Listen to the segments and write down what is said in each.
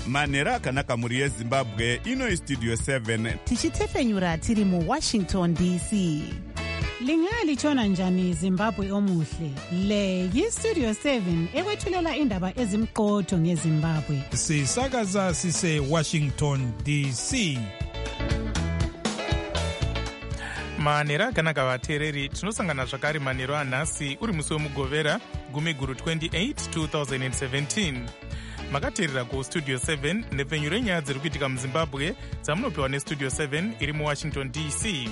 manhero akanaka mhuri yezimbabwe. Ino istudio 7 tichitefenyura tiri muwashington dc. Lingalitshona njani Zimbabwe omuhle? Le yistudio 7 ekwethulela indaba ezimqotho ngeZimbabwe. Sisakaza sise Washington DC. manhero akanaka vateereri, tinosangana zvakare manhero anhasi uri musi wemugovera gumiguru 28 2017. makateerera kustudio 7 nepfenyuro yenyaya dziri kuitika muzimbabwe dzamunopiwa nestudio 7 iri muwashington dc.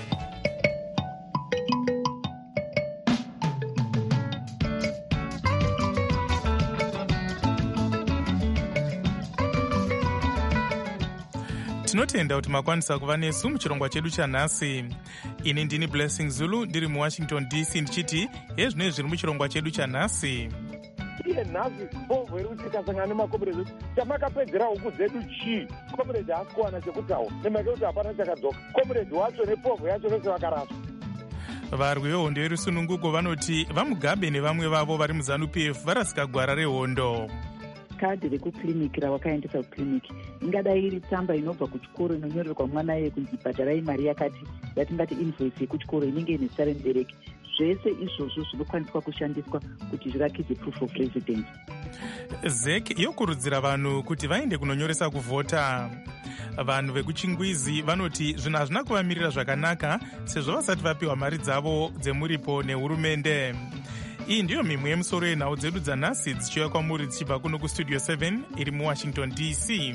tinotenda kuti makwanisa kuva nesu muchirongwa chedu chanhasi. ini ndini Blessing Zulu ndiri muwashington dc ndichiti hezvinoi zviri muchirongwa chedu chanhasi. iye nhasi bovho iri kuti tikasangana nemakomerezi chamakapedzera huku dzedu chii? komerezi haasi kuwana chekutaura nemake kuti hapana chakadzoka. komerezi wacho nepovho yacho vese vakaraswa. varwi vehondo yerusununguko vanoti vamugabe nevamwe vavo vari muzanu-pf varasika gwara rehondo. kadhi rekukiriniki rawakaendesa kukiriniki ingadai iri tsamba inobva kuchikoro inonyorerwa mwana iye kunzi bhadharai mari yakati yatingati invoice yekuchikoro inenge ine zita remubereki. zvese izvozvo zvinokwaniswa kushandiswa kuti zvirakidze proof of residence. zek yokurudzira vanhu kuti vaende kunonyoresa kuvhota. vanhu vekuchingwizi vanoti zvinhu hazvina kuvamirira zvakanaka sezvo vasati vapiwa mari dzavo dzemuripo nehurumende. iyi ndiyo mimwe yemusoro yenhau dzedu dzanhasi dzichiuya kwamuri dzichibva kuno kustudio 7 iri muwashington dc.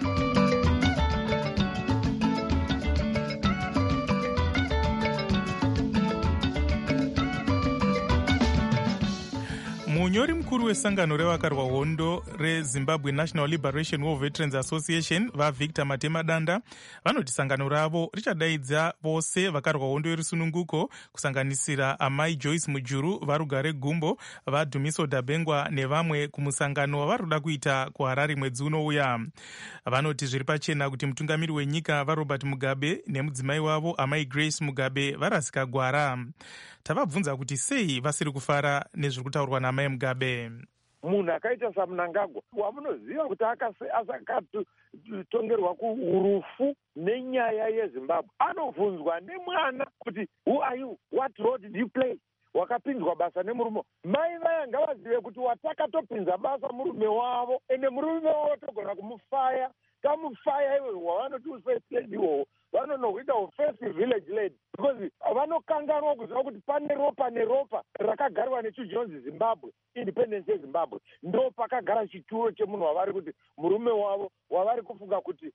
munyori mukuru wesangano revakarwa hondo rezimbabwe national liberation war veterans association vavictor matemadanda vanoti sangano ravo richadaidza vose vakarwa hondo yerusununguko kusanganisira amai Joyce Mujuru, varugare Gumbo, vadhumiso Dabengwa nevamwe kumusangano wavari kuda kuita kuHarare mwedzi unouya. vanoti zviri pachena kuti mutungamiri wenyika vaRobert Mugabe nemudzimai wavo amai Grace Mugabe varasika gwara. Tavabvunza kuti sei vasiri kufara nezviri kutaurwa naamai Mugabe. munhu akaita saMnangagwa wamunoziva kuti akatotongerwa kurufu nenyaya yeZimbabwe anobvunzwa nemwana kuti who are you, what role did you play? wakapinzwa basa nemurume. mai vaya ngavazive kuti watakatopinza basa murume wavo ende murume wavo togona kumufaya. tamufaya iwe wavanoti ufirst lady iwowo vanonokuita ufirst village lady because vanokanganwa kuziva kuti pane ropa neropa rakagarwa nechijonzi Zimbabwe, independence yeZimbabwe, ndo pakagara chituro chemunhu wavari kuti murume wavo wavari kufunga kuti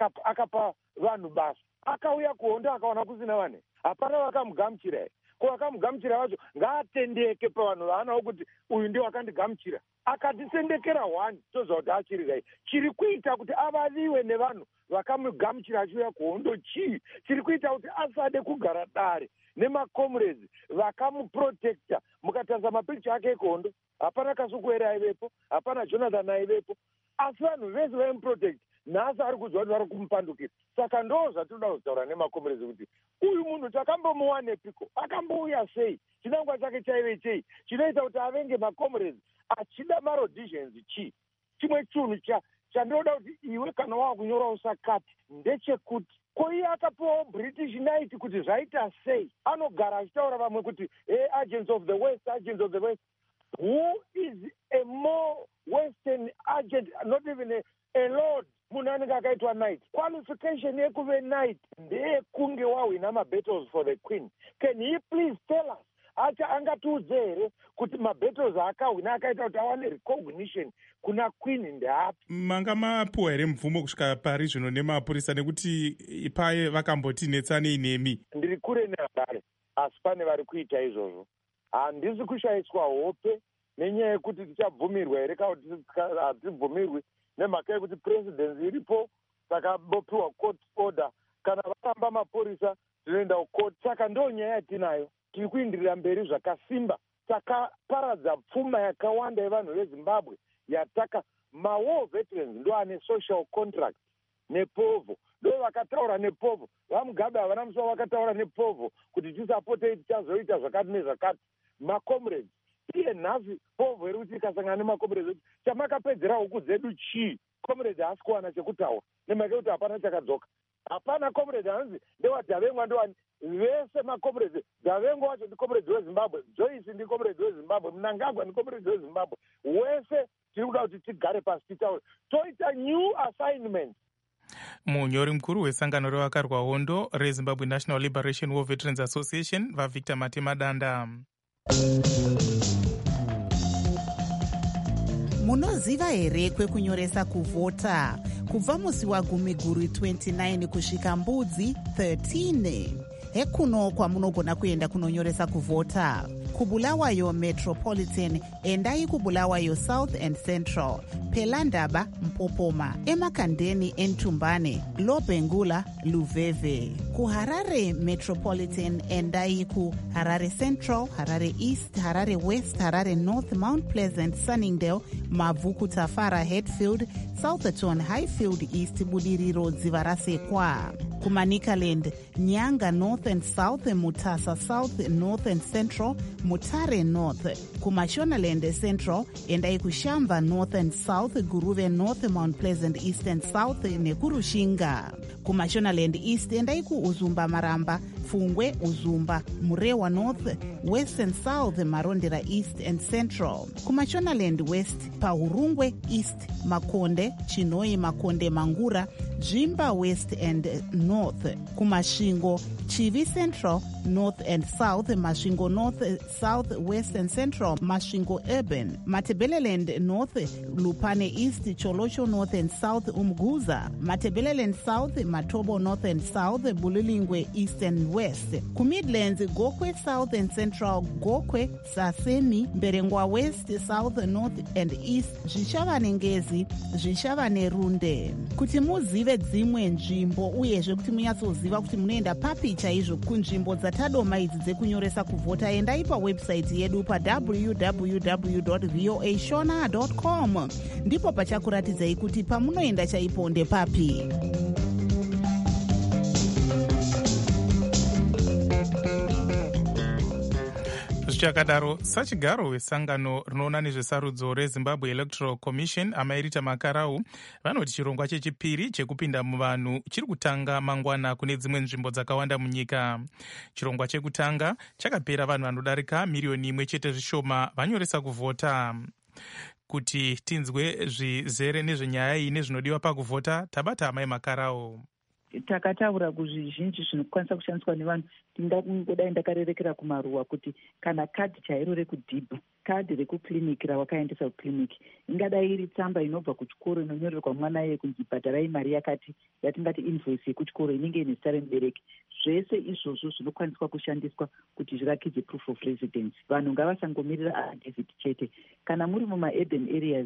akapa vanhu basa. akauya kuhondo akaona kusina vanhu, hapana vakamugamuchira here? ko vakamugamuchira vacho ngaatendeke pavanhu vaanawo kuti uyu ndiye wakandigamuchira. akatisendekera one toziva kuti achiri gai. chiri kuita kuti avaviwe nevanhu vakamugamuchira achiuya kuhondo chii? chiri kuita kuti asade kugara dare nemakomrades vakamuprotekta. mukatarisa mapikicha ake ekuhondo hapana Kasukuwere aivepo, hapana Jonathan aivepo, asi vanhu vese vaimuprotect. nhasi ari kuziva kuti vari kumupandukira. saka ndo zvatinoda kutaura nemakomrades kuti uyu munhu takambomuwanepiko, akambouya sei, chinangwa chake chaive chei chinoita kuti avenge makomrades achida marodhisions chii? chimwe chinhu chandinoda kuti iwe kana wakunyora usakati ndechekuti ko iye akapiwawo British Knight kuti zvaita sei? anogara achitaura vamwe kuti agents of the west, agents of the west. who is a more western agent, not even a lord? munhu anenge akaitwa knight. qualification yekuve knight ndeyekunge wawina mabattles for the queen. can he please tell us angatiudze here kuti mabattles akahwina akaita kuti awane recognition kuna queen ndeapi? manga mapuwa here mvumo kusvika pari zvino nemapurisa nekuti paye vakamboti netsanei nemi? ndiri kure neHarare asi pane vari kuita izvozvo. handisi kushayiswa hope nenyaya yekuti tichabvumirwa here kana kuti hatibvumirwi nemhaka yekuti presidency iripo takabopiwa court order. kana varamba mapurisa zvinoenda kucourt. saka ndo nyaya yatinayo. tiri kuindirira mberi zvakasimba. takaparadza pfuma yakawanda yevanhu veZimbabwe yataka mawar veterans ndo ane social contract nepovo, ndo vakataura nepovo. vaMugabe havana musuwo vakataura nepovo kuti tisapotei tichazoita zvakati nezvakati. makomrades iye nhasi povo iri kuti ikasangana nemakomrades kuti chamakapedzera huku dzedu chii? comrade haasi kuwana chekutaura nemhaka yekuti hapana chakadzoka. Hapana comrade anzi ndewadhavengwa ndowani, vese macomrade, Davengwa wacho ndi comrade weZimbabwe, Joyce ndi comrade weZimbabwe, Mnangagwa ndi comrade weZimbabwe. Wese tiri kuda kuti tigare pasi titaure toita new assignment. Munyori mukuru wesangano revakarwa hondo reZimbabwe National Liberation War Veterans Association vaVictor Matema Danda. Munoziva here kwekunyoresa kuvhota kubva musi waGumiguru 29 kusvika Mbudzi 13. Hekuno kwamunogona kuenda kunonyoresa kuvhota. Kubulawayo Metropolitan, endai kubulawayo South and Central, Pelandaba Mpopoma, Emakandeni Entumbane, Lobengula Luveve. KuHarare Metropolitan, endai ku Harare Central, Harare East, Harare West, Harare North, Mount Pleasant, Sunningdale, Mavuku Tafara, Hatfield, Southerton, Highfield East, Budiriro Dzivarasekwa. Kumanikaland, Nyanga North and South, Mutasa South, North and Central, Mutare North. Kumashonaland Central, endai kuShamva North and South, Guruve North, Mount Pleasant East and South, Nekurushinga. Kumashonaland East, endai ku Uzumba Maramba, Fungwe, Uzumba, Murewa North, West and South, Marondera East and Central. Kumashonaland West, Pahurungwe East, Makonde, Chinoi, Makonde, Mangura, Jimba West and North. Kumashingo, Chivi Central, North and South, Mashingo North, South, West and Central, Mashingo Urban, Matebeleland North, Lupane East, Cholosho North and South, Umguza, Matebeleland South, Matobo North and South, Bulilingwe East and West. Kumidlands, Gokwe South and Central, Gokwe, Sasemi, Berengwa West, South, North and East, Zvishavane Ngezi, Zvishavane Runde. Kuti muzive dzimwe nzvimbo uyezve kuti munyatsoziva kuti munoenda papi chaizvo kunzvimbo dzatadoma idzi dzekunyoresa kuvhota, endai pawebsite yedu pa www.voashona.com. ndipo pachakuratidzai kuti pamunoenda chaipo ndepapi. Zvichakadaro, sachigaro wesangano rinoona nezvesarudzo reZimbabwe Electoral Commission Amairita Makarau vanoti chirongwa chechipiri chekupinda muvanhu chiri kutanga mangwana kune dzimwe nzvimbo dzakawanda munyika. Chirongwa chekutanga chakapera vanhu vanodarika miriyoni 1 zvishoma vanyoresa kuvhota. Kuti tinzwe zvizere nezvenyaya iyi nezvinodiwa pakuvhota, tabata Amai Makarau. Takataura kuzvizhinji zvinokwanisa kushandiswa nevanhu. Ndingangodai ndakarerekera kumaruwa kuti kana kadhi chairo rekudhibha, kadhi rekukliniki rawakaendesa kukliniki, ingadai iri tsamba inobva kuchikoro inonyorerwa mwana iye kunzi bhadharai mari yakati, yatingati invoice yekuchikoro inenge ine zita remubereki. Zvese izvozvo zvinokwaniswa kushandiswa kuti zvirakidze proof of residence. Vanhu ngavasangomirira affidavit chete. Kana muri mumaurban areas,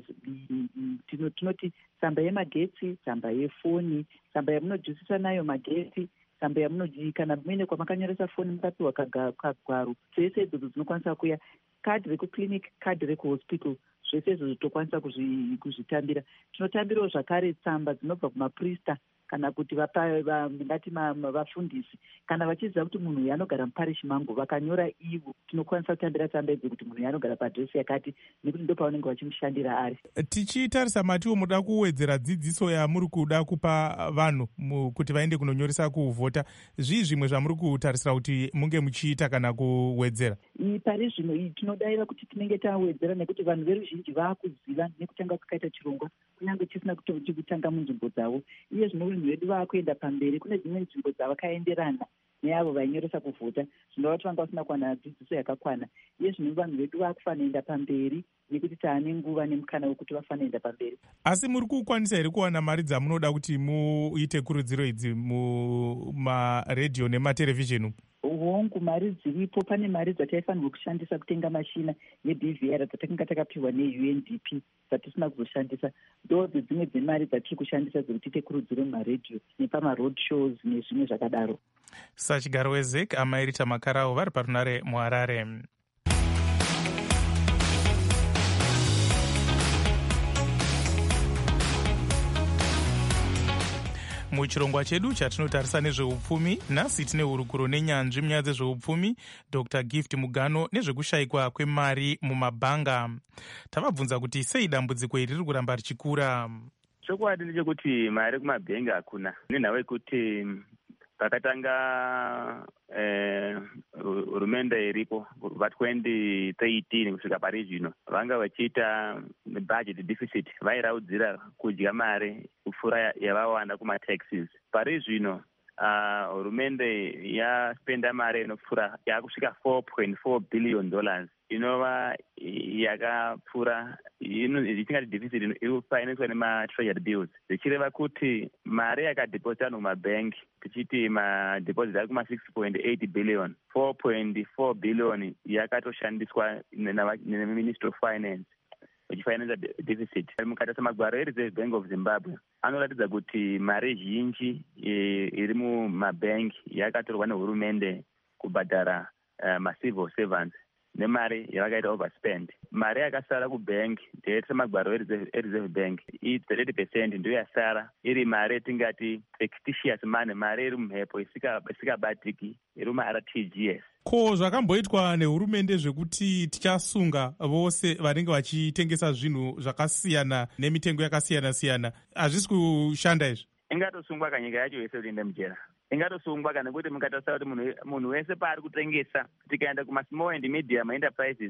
tinoti tsamba yemagetsi, tsamba yefoni, tsamba yamunojusisa nayo magetsi, tsamba yamunojii, kana mumene kwamakanyoresa foni mukapiwa kagwaro. Zvese idzodzo dzinokwanisa kuya. Kadhi rekukliniki, kadhi rekuhospital, zvese izvo zvitokwanisa kuzvitambira. Tinotambirawo zvakare tsamba dzinobva kumaprista kana kuti ngati vafundisi, kana vachiziva kuti munhu uyu anogara muparishi mangu, vakanyora ivo, tinokwanisa kutambira tsamba idzi kuti munhu uyu anogara padhiresi yakati, nekuti ndo pavanenge vachimushandira ari. Tichitarisa matiwo muda kuwedzera dzidziso yamuri kuda kupa vanhu kuti vaende kunonyoresa kuvhota, zvii zvimwe zvamuri kutarisira kuti munge muchiita kana kuwedzera? Pari zvino tinodaira kuti tinenge tawedzera, nekuti vanhu veruzhinji vaakuziva nekutanga kwakaita chirongwa kunyange chisina kutanga munzvimbo dzavo. Iye zvino vanhu vedu vaakuenda pamberi, kune dzimwe nzvimbo dzavakaenderana neavo vainyoresa kuvhota, zvinova kuti vanga vasina kuwana dzidziso yakakwana. Iye zvino vanhu vedu vaakufanoenda pamberi nekuti taane nguva nemukana wekuti vafanoenda pamberi. Asi muri kukwanisa here kuwana mari dzamunoda kuti muite kurudziro idzi mumaredhiyo nematerevhizheni? Hongu, mari dziripo. Pane mari dzataifanirwa kushandisa kutenga mashina yeBVR dzatakanga takapiwa neUNDP dzatisina kuzoshandisa. Ndodzo dzimwe dzemari dzatiri kushandisa dzekuti tiite kurudziro mumaredhiyo nepamaroad shows nezvimwe zvakadaro. Sachigaro weZEC Amairita Makarau vari parunare muHarare. Muchirongwa chedu chatinotarisa nezveupfumi, nhasi tine hurukuro nenyanzvi munyaya dzezveupfumi, Dr. Gift Mugano, nezvekushayikwa kwemari mumabhanga. Tavabvunza kuti sei dambudziko iri riri kuramba richikura. chokwadi ndechekuti mari kumabhengi hakuna, nenhau yekuti pakatanga hurumende iripo va2013 kusvika pari zvino vanga vachiita budget deficit, vairaudzira kudya mari kupfuura yavawana kumataxes. Pari zvino hurumende yaspenda mari inopfuura yakusvika $4.4 billion inova yakapfuura itingati deficit irikufinansiwa nematreasury bills, zvichireva kuti mari yakadeposita vanhu mumabhengi tichiti madeposit ari kuma6.8 billion, 4.4 billion yakatoshandiswa neministry of finance vachifinansa deficit. Mukatarisa magwaro eReserve Bank of Zimbabwe anoratidza kuti mari zhinji iri mumabhengi yakatorwa nehurumende kubhadhara macivil servants nemari yavakaita overspend. Mari yakasara kubhengi semagwaro eReserve Bank 30% ndiyo yasara iri mari yatingati fictitious money, mari iri mumhepo isikabatiki, iri muRTGS. Ko zvakamboitwa nehurumende zvekuti tichasunga vose vanenge vachitengesa zvinhu zvakasiyana nemitengo yakasiyana-siyana, hazvisi kushanda izvi? Ingatosungwa kanyika yacho yese kuti inde mujera, ingatosungwa kana kuti mukatarisa kuti munhu wese paari kutengesa, tikaenda kuma-small and medium enterprises,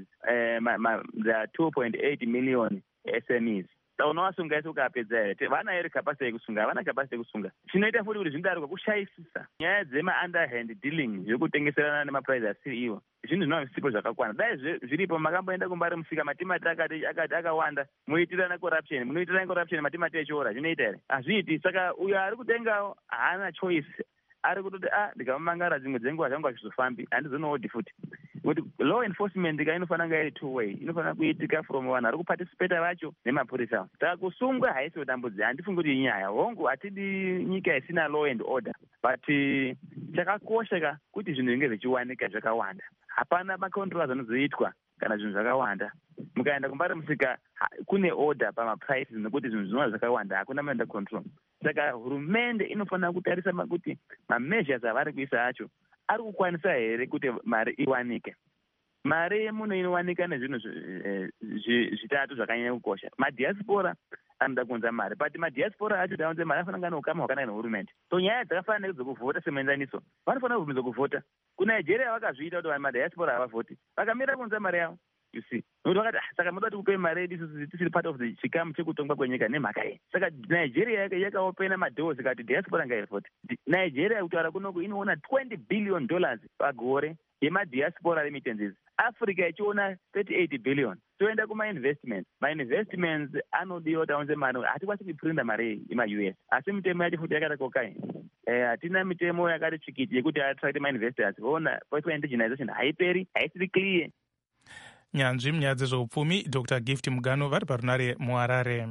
the 2.8 million SMEs, unovasunga yese ukapedza here? Vanayo iri capacity yekusunga? Havana capacity yekusunga. Chinoita futi kuti zvinodarika kushayisisa nyaya dzema-underhand dealing zvekutengeserana nemaprice asiri iwo. Zvinhu zvinova zvisipo zvakakwana. Dai zviripo makamboenda kumbari musika matimati akati akawanda, muitirana corruption, munoitirana corruption matimati echiora, zvinoita here? Hazviiti. Saka uyo ari kutengawo haana choice, ari kutoti ndikamamangara dzimwe dzenguva zvangu hazvizofambi, handizonoodi futi. Kuti law enforcement inofanira kunge iri two-way, inofanira kuitika from vanhu ari kuparticipata vacho nemapurisa. Saka kusungwa haisi kudambudzi, handifungi kuti inyaya. Hongu hatidi nyika isina law and order, but chakakosha kuti zvinhu zvinge zvichiwanika zvakawanda. Hapana macontrols anozoitwa kana zvinhu zvakawanda. Mukaenda kumbari musika kune order pamaprices nekuti zvinhu zvinova zvakawanda, hakuna maenda control. Saka hurumende inofanira kutarisa kuti mameasures avari kuisa acho ari kukwanisa here kuti mari iwanike. Mari muno inowanika nezvinhu zvitatu zvakanyanya kukosha. Madiaspora anoda kuunza mari, but madiaspora acho daunze mari afanira neukama hwakanaka nehurumende. So nyaya dzakafanira nedzokuvhota semuenzaniso, vanofanira kubvunza kuvhota. KuNigeria vakazviita kuti madiaspora havavhoti, vakamira kuunza mari yavo. You see, nokuti vakati saka muda kuti kupe mari yedu tisiri part of the chikamu chekutongwa kwenyika nemhaka iyi. Saka Nigeria yakaopena madoors ikati diaspora ngaivhoti. Nigeria kutaura kunoku inoona $20 billion pagore yemadiaspora remittances. Africa ichiona 38 billion. Toenda kuma-investments. Ma-investments anodiwa taunze mari, hatikwanisi kuiprinda mari yema-US. Asi mitemo yacho futi yakati kokai. Hatina mitemo yakati tsvikiti yekuti attract ma-investors. Voona political indigenization haiperi, haisiri clear. Nyanzvi munyaya dzezveupfumi Dr. Gift Mugano vari parunare muHarare.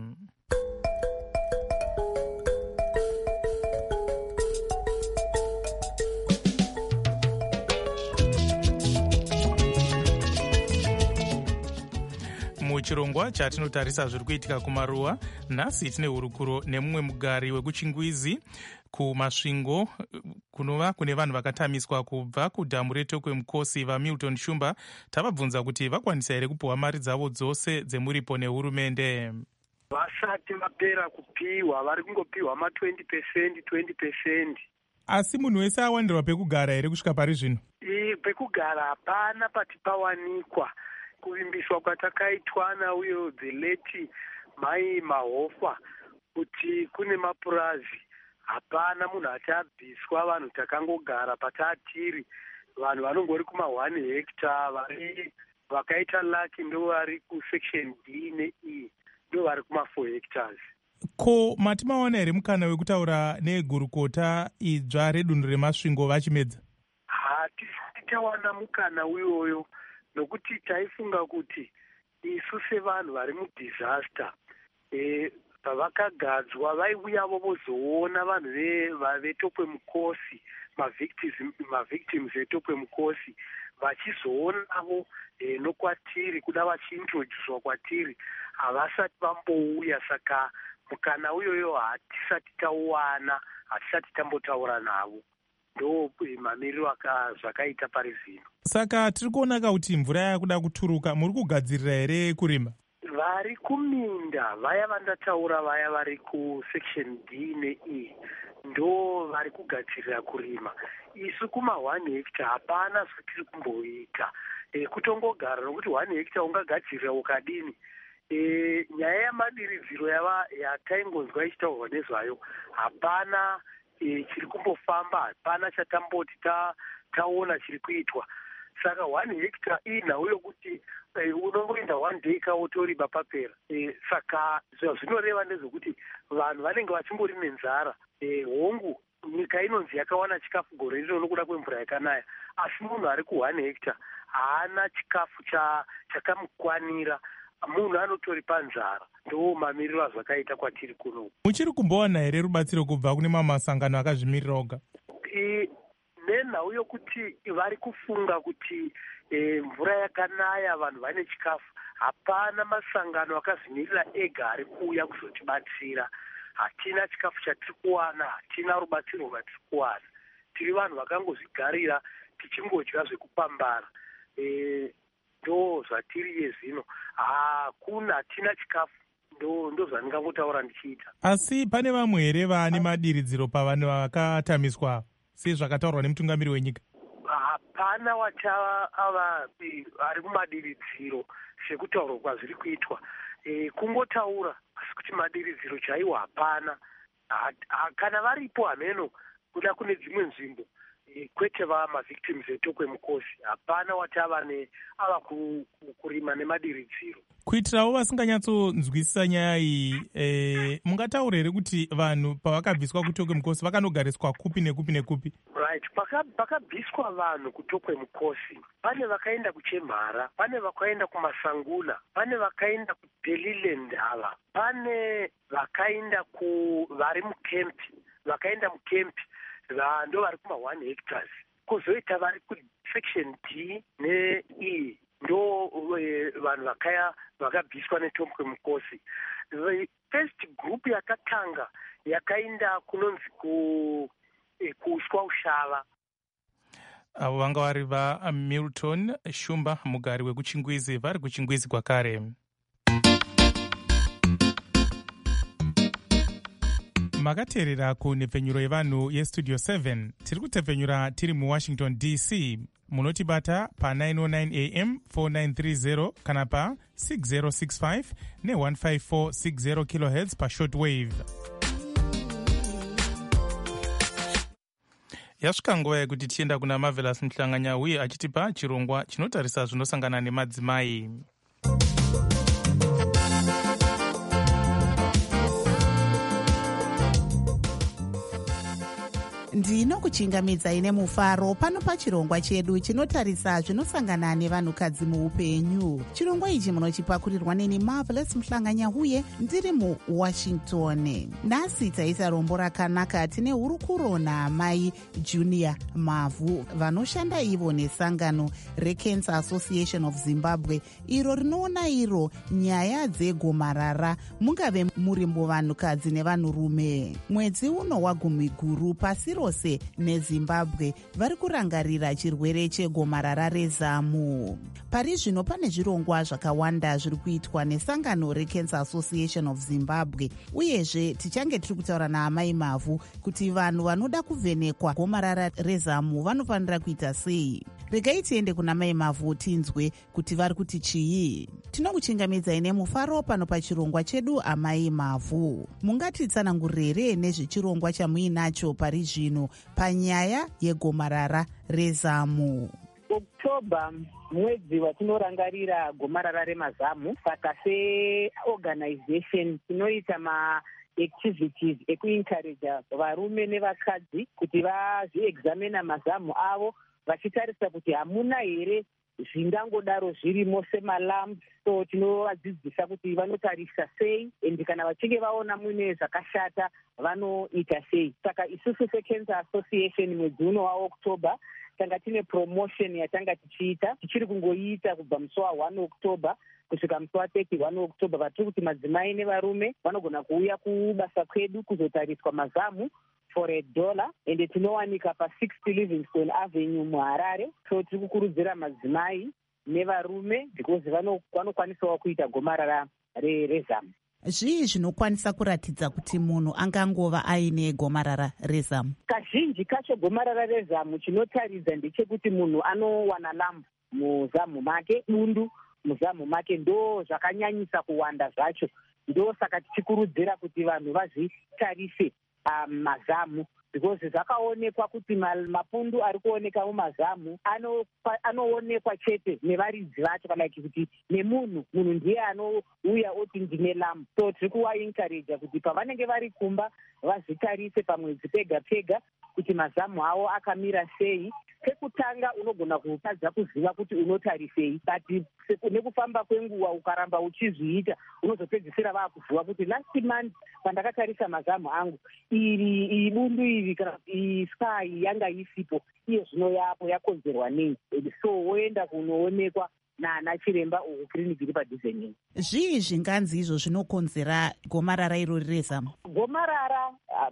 Muchirongwa chatinotarisa zviri kuitika kumaruwa, nhasi tine hurukuro nemumwe mugari wekuchingwizi kumasvingo kunova kune vanhu vakatamiswa kubva kudhamu retokwe mukosi vaMilton Shumba. Tavabvunza kuti vakwanisa here kupiwa mari dzavo dzose dzemuripo nehurumende. Vasati vapera kupiwa, vari kungopiwa ma20%. Asi munhu wese awandirwa pekugara here kusvika pari zvino? Pekugara hapana pati pawanikwa. Kuvimbiswa kwatakaitwa nauyo the late Mai Mahofa kuti kune mapurazi, hapana munhu achabviswa. Vanhu takangogara patatiri, vanhu vanongori kuma1 hectare, vari vakaita laki ndo vari kusection D neE, ndo vari kuma4 hectares. Ko matimaona here mukana wekutaura negurukota idzva redunhu remasvingo vachimedza? Hatisati tawana mukana uyoyo, nokuti taifunga kuti isu sevanhu vari mudisaster pavakagadzwa vaiuyavo vozoona vanhu vetokwe mukosi, mavictims vetokwe mukosi, vachizoonavo nokwatiri kuda vachiintroducwa kwatiri, havasati vambouya. Saka mukana uyoyo hatisati tauwana, hatisati tambotaura navo. Ndo mamiriro zvakaita pari zvino. Saka tiri kuona kuti mvura yakuda kuturuka, muri kugadzirira here kurima? vari kuminda, vaya vandataura vaya vari kusection D neE, ndo vari kugadzirira kurima. Isu kuma 1 hectare hapana zvatiri kumboita, kutongogara nokuti 1 hectare ungagadzirira ukadini. Nyaya yamadiridziro yataingonzwa ichitaurwa nezvayo, hapana chiri kumbofamba, hapana chatamboti taona chiri kuitwa. Saka 1 hectare inhau yokuti unongoenda 1 day kautoriba papera. Saka zvinoreva ndezvekuti vanhu vanenge vachimbori nenzara. Hongu nyika inonzi yakawana chikafu gore rino nokuda kwemvura yakanaya, asi munhu ari ku1 hectare haana chikafu chakamukwanira. Munhu anotori panzara. Ndo mamiriro azvakaita kwatiri kuno. Muchiri kumbowana here rubatsiro kubva kune masangano akazvimirira oga? Nenhau yokuti vari kufunga kuti mvura yakanaya vanhu vane chikafu, hapana masangano akazvimirira ega ari kuuya kuzotibatsira. Hatina chikafu chatiri kuwana, hatina rubatsiro rwatiri kuwana. Tiri vanhu vakangozvigarira tichingodya zvekupambara. Ndo zvatiri yezvino, hatina chikafu. Ndo zvandingangotaura ndichiita. Asi pane vamwe here vane madiridziro pavanhu vakatamiswa sezvakataurwa nemutungamiri wenyika? Hapana ava ari kumadiridziro sekutaurwa kwazviri kuitwa. Kungotaura asi kuti madiridziro chaiwo hapana. Kana varipo hameno kuda kune dzimwe nzvimbo, kwete mavictims etokwe mukosi, hapana ava kurima nemadiridziro. Kuitirawo vasinganyatsonzwisisa nyaya iyi, mungataura here kuti vanhu pavakabviswa kutokwe mukosi vakanogariswa kupi nekupi nekupi? Right, pakabviswa vanhu kutokwe mukosi, pane vakaenda kuchemhara, pane vakaenda kumasanguna, pane vakaenda kuDelilandava, pane vakaenda vari mukempi, vakaenda mukempi, ndo vari kuma1 hectares. Kozoita vari kusection D neE, ndo vanhu vakabviswa netokwe mukosi. The first group yakatanga yakaenda kunonzi kuuswa ushava. Avo vanga vari vaMilton Shumba, mugari wekuChingwizi, vari kuChingwizi kwakare. Makateerera kunhepfenyuro yevanhu yestudio 7. Tiri kutepfenyura tiri muWashington DC. Munotibata pa909 AM 4930 kana pa 6065 ne15460 kHz pashortwave. Yasvika nguva yekuti tienda kuna Marvelous Muhlanganya uye achitipa chirongwa chinotarisa zvinosangana nemadzimai. Ndinokuchingamidzai nemufaro pano pachirongwa chedu chinotarisa zvinosangana nevanhukadzi muupenyu. Chirongwa ichi munochipakurirwa neni Marvelous Muhlanganya uye ndiri muWashington. Nhasi taisa rombo rakanaka tine hurukuro naamai Junior Mavhu vanoshanda ivo nesangano reCancer Association of Zimbabwe, iro rinoona iro nyaya dzegomarara mungave muri vanhukadzi nevanhurume. Mwedzi uno wagumiguru pasi rose neZimbabwe vari kurangarira chirwere chegomarara rezamu. Pari zvino pane zvirongwa zvakawanda zviri kuitwa nesangano reCancer Association of Zimbabwe, uyezve tichange tiri kutaura naamai Mavhu kuti vanhu vanoda kuvhenekwa gomarara rezamu vanofanira kuita sei. Regai tiende kuna mai Mavhu tinzwe kuti vari kuti chii. Tinokuchingamidzai nemufaro pano pachirongwa chedu amai Mavhu. Mungatitsanangurire nezvechirongwa chamuinacho pari zvino panyaya yegomarara rezamu. Oktoba mwedzi watinorangarira gomarara remazamu, saka seorganization tinoita activities ekuencourage varume nevakadzi kuti vazviexamina mazamu avo, vachitarisa kuti hamuna here zvingangodaro zvirimo semalamp. So tinovadzidzisa kuti vanotarisa sei and kana vachinge vaona muine zvakashata vanoita sei. Saka isusu seCancer Association mwedzi uno waOktoba tanga tine promotion yatanga tichiita, tichiri kungoita kubva musi wa1 Oktoba kusvika musi wa31 Oktoba, vatiri kuti madzimai nevarume vanogona kuuya kubasa kwedu kuzotariswa mazamu for $1, ende tinowanika pa60 Livingstone Avenue muHarare. So tiri kukurudzira madzimai nevarume because vanokwanisawo kuita gomarara rezamu. Zvii zvinokwanisa kuratidza kuti munhu angangova aine gomarara rezamu? Kazhinji kacho gomarara rezamu chinotaridza ndechekuti munhu anowana lambu muzamu make, bundu muzamu make, ndo zvakanyanyisa kuwanda zvacho. Ndo saka tichikurudzira kuti vanhu vazvitarise mazamu, because zvakaonekwa kuti mapundu ari kuoneka mumazamu anoonekwa chete nevaridzi vacho, kana kuti nemunhu ndiye anouya oti ndine lambu. So tiri kuvaencourage kuti pavanenge vari kumba vazvitarise pamwedzi pega pega kuti mazamu avo akamira sei. Pekutanga unogona kutadza kuziva kuti unotarisei, but nekufamba kwenguva ukaramba uchizviita unozopedzisira vakuziva kuti last month pandakatarisa mazamu angu iri bundu iri kana iyi sky yanga isipo, iye zvino yapo yakonzerwa nei. So woenda kunoonekwa naana chiremba kiriniki iri padhuze neni. Zvii zvinganzi izvo zvinokonzera gomarara irori rezamu? Gomarara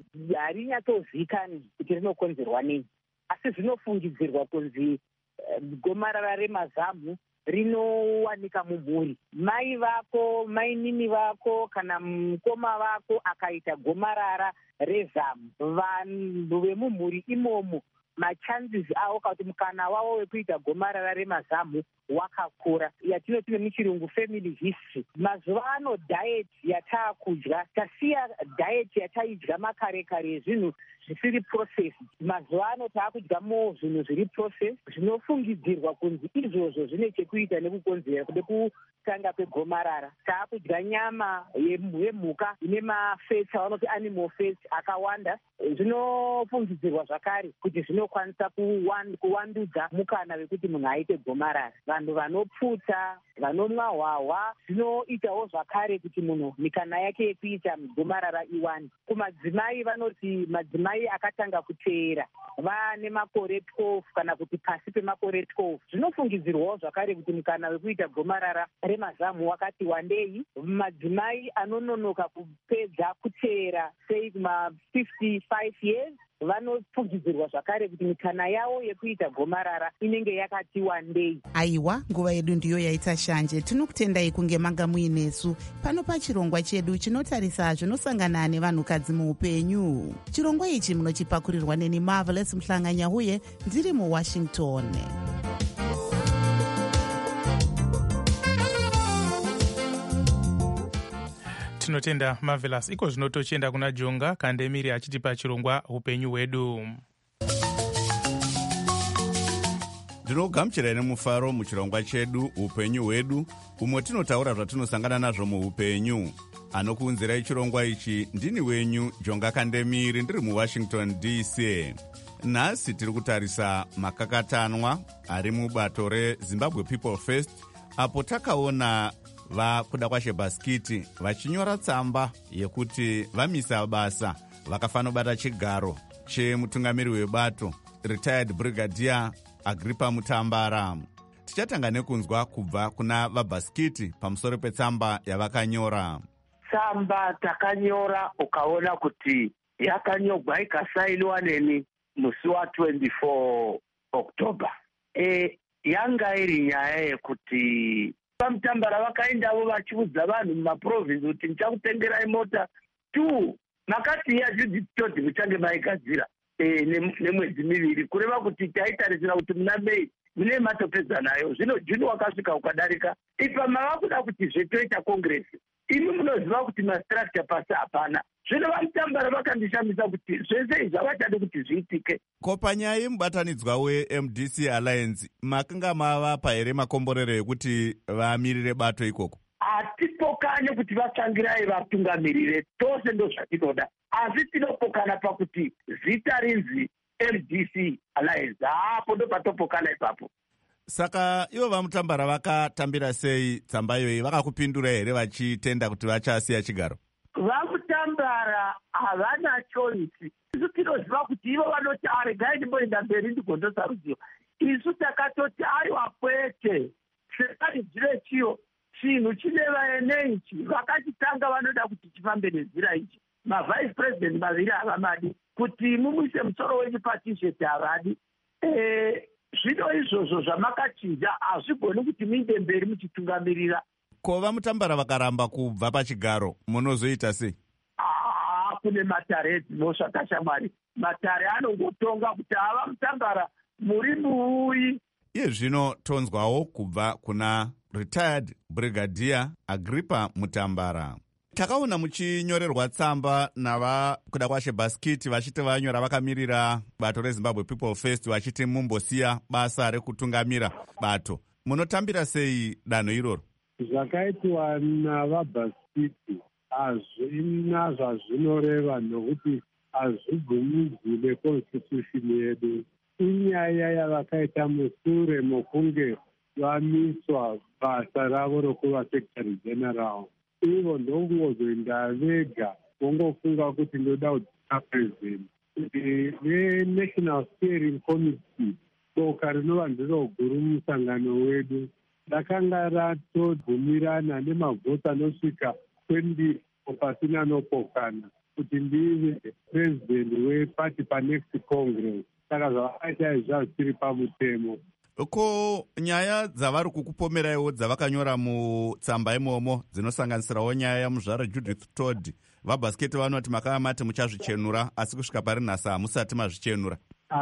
harinyatozikani kuti rinokonzerwa nei, asi zvinofungidzirwa kunzi gomarara remazamu rinowanika mumhuri. Mai vako, mainini vako kana mukoma vako akaita gomarara rezamu, vanhu vemumhuri imomo machances avo kuti mukana wavo wekuita gomarara remazamu wakakura, yatinoti nemuchirungu family history. Mazuva ano diet yataakudya, tasiya diet yataidya makare kare zvinhu zvisiri processed. Mazuva ano taakudya zvinhu zviri processed, zvinofungidzirwa kunzi izvozvo zvine chekuita nekukonzera kude kutanga kwegomarara. Taakudya nyama yemhuka ine mafats avanoti animal fats akawanda, zvinofungidzirwa zvakare kuti zvinokwanisa kuwandudza mukana wekuti munhu aite gomarara. Vanhu vanopfuta, vanomwa hwahwa, zvinoitawo zvakare kuti munhu mikana yake yekuita gomarara iwande. Kumadzimai vanoti madzimai akatanga kuteera vane makore 12 kana kuti pasi pemakore 12, zvinofungidzirwawo zvakare kuti mukana wekuita gomarara remazamu wakati wandei. Madzimai anononoka kupedza kuteera sei kuma 55 years vanofungidzirwa zvakare kuti mikana yavo yekuita gomarara inenge yakati wandei. Aiwa, nguva yedu ndiyo yaita shanje. Tinokutendai kunge manga muinesu pano pachirongwa chedu chinotarisa zvinosangana nevanhukadzi muupenyu. Chirongwa ichi munochipakurirwa neni Marvelous Mhlanganya huye ndiri muWashington. Tinotenda Marvelous. Iko zvino tochienda kuna Jonga Kandemiri achitipa chirongwa upenyu hwedu. Ndinogamuchirai nemufaro muchirongwa chedu upenyu hwedu, umwe tinotaura zvatinosangana nazvo muupenyu. Anokuunzirai chirongwa ichi ndini wenyu Jonga Kandemiri ndiri muWashington DC. Nhasi tiri kutarisa makakatanwa ari mubato reZimbabwe People First, apo takaona vakuda kwaShebhaskiti vachinyora tsamba yekuti vamisa basa vakafanobata chigaro chemutungamiri webato retired brigadier Agrippa Mutambara. Tichatanga nekunzwa kubva kuna vaBhaskiti pamusoro petsamba yavakanyora. Tsamba takanyora ukaona kuti yakanyogwa ikasainiwa neni musi wa24 October. Yanga iri nyaya yekuti Mutambara vakaendavo vachiudza vanhu mumaprovinsi kuti ndichakutengerai mota 2 makati yaJudith Todi muchange maigadzira nemwedzi miviri, kureva kuti taitarisira kuti muna Mei mune matopedza nayo. Zvino Juni wakasvika ukadarika, ipa mava kuda kuti zvetoita kongresi. Imi munoziva kuti mastructure pasi hapana. Zvino vaMutambara vakandishamisa kuti zvese izvi havachade kuti zviitike. Ko panyaya yemubatanidzwa weMDC Alliance makanga mavapa here makomborero ekuti vamirire bato ikoko? Hatipokane kuti vatsvangirai vatungamirire, tose ndo zvatinoda, asi tinopokana pakuti zita rinzi MDC Alliance. Hapo ndo patopokana ipapo. Saka ivo vaMutambara vakatambira sei tsamba iyoyi? Vakakupindura here vachitenda kuti vachasiya chigaro? VaMutambara havana choice. Isu tinoziva kuti ivo vanoti regai ndimboenda mberi ndigondosarudziwa. Isu takatoti aiwa kwete, sekaridzire chiyo chinhu chineva eneichi, vakachitanga vanoda kuti chifambe nezira ichi. Mavice president maviri havamadi, kuti mumuise musoro wechipatisheti havadi. Zvino izvozvo zvamakachinja hazvigoni kuti muinde mberi muchitungamirira. Ko vaMutambara vakaramba kubva pachigaro munozoita sei? Kune matare edzinosvaka shamwari. Matare anongotonga kuti ava Mutambara muri muuyi. Iye zvino tonzwawo kubva kuna retired brigadier Agrippa Mutambara. Takaona muchinyorerwa tsamba navakuda kwashe Baskiti vachiti vanyora vakamirira bato reZimbabwe People First vachiti mumbosiya basa rekutungamira bato. Munotambira sei danho iroro? Zvakaitwa navaBaskiti hazvina zvazvinoreva nokuti hazvibvumidzi neconstitution yedu. Inyaya yavakaita musure mokunge vamiswa basa ravo rokuva secretary general. Ivo ndongozoenda vega vongofunga kuti ndoda kudzika president. VeNational Steering Committee boka rinova ndiro guru musangano wedu rakanga ratobvumirana nemavhoti anosvika 20 pasina nopokana kuti ndive president weparty panext congress. Saka zvavakaita izva zvisiri pamutemo. Ko nyaya dzavari kukupomeraiwo dzavakanyora mutsamba imomo dzinosanganisirawo nyaya yamuzvara Judith Todd, vaBasketi vanoti makava mati muchazvichenura asi kusvika pari nhasi hamusati mazvichenura?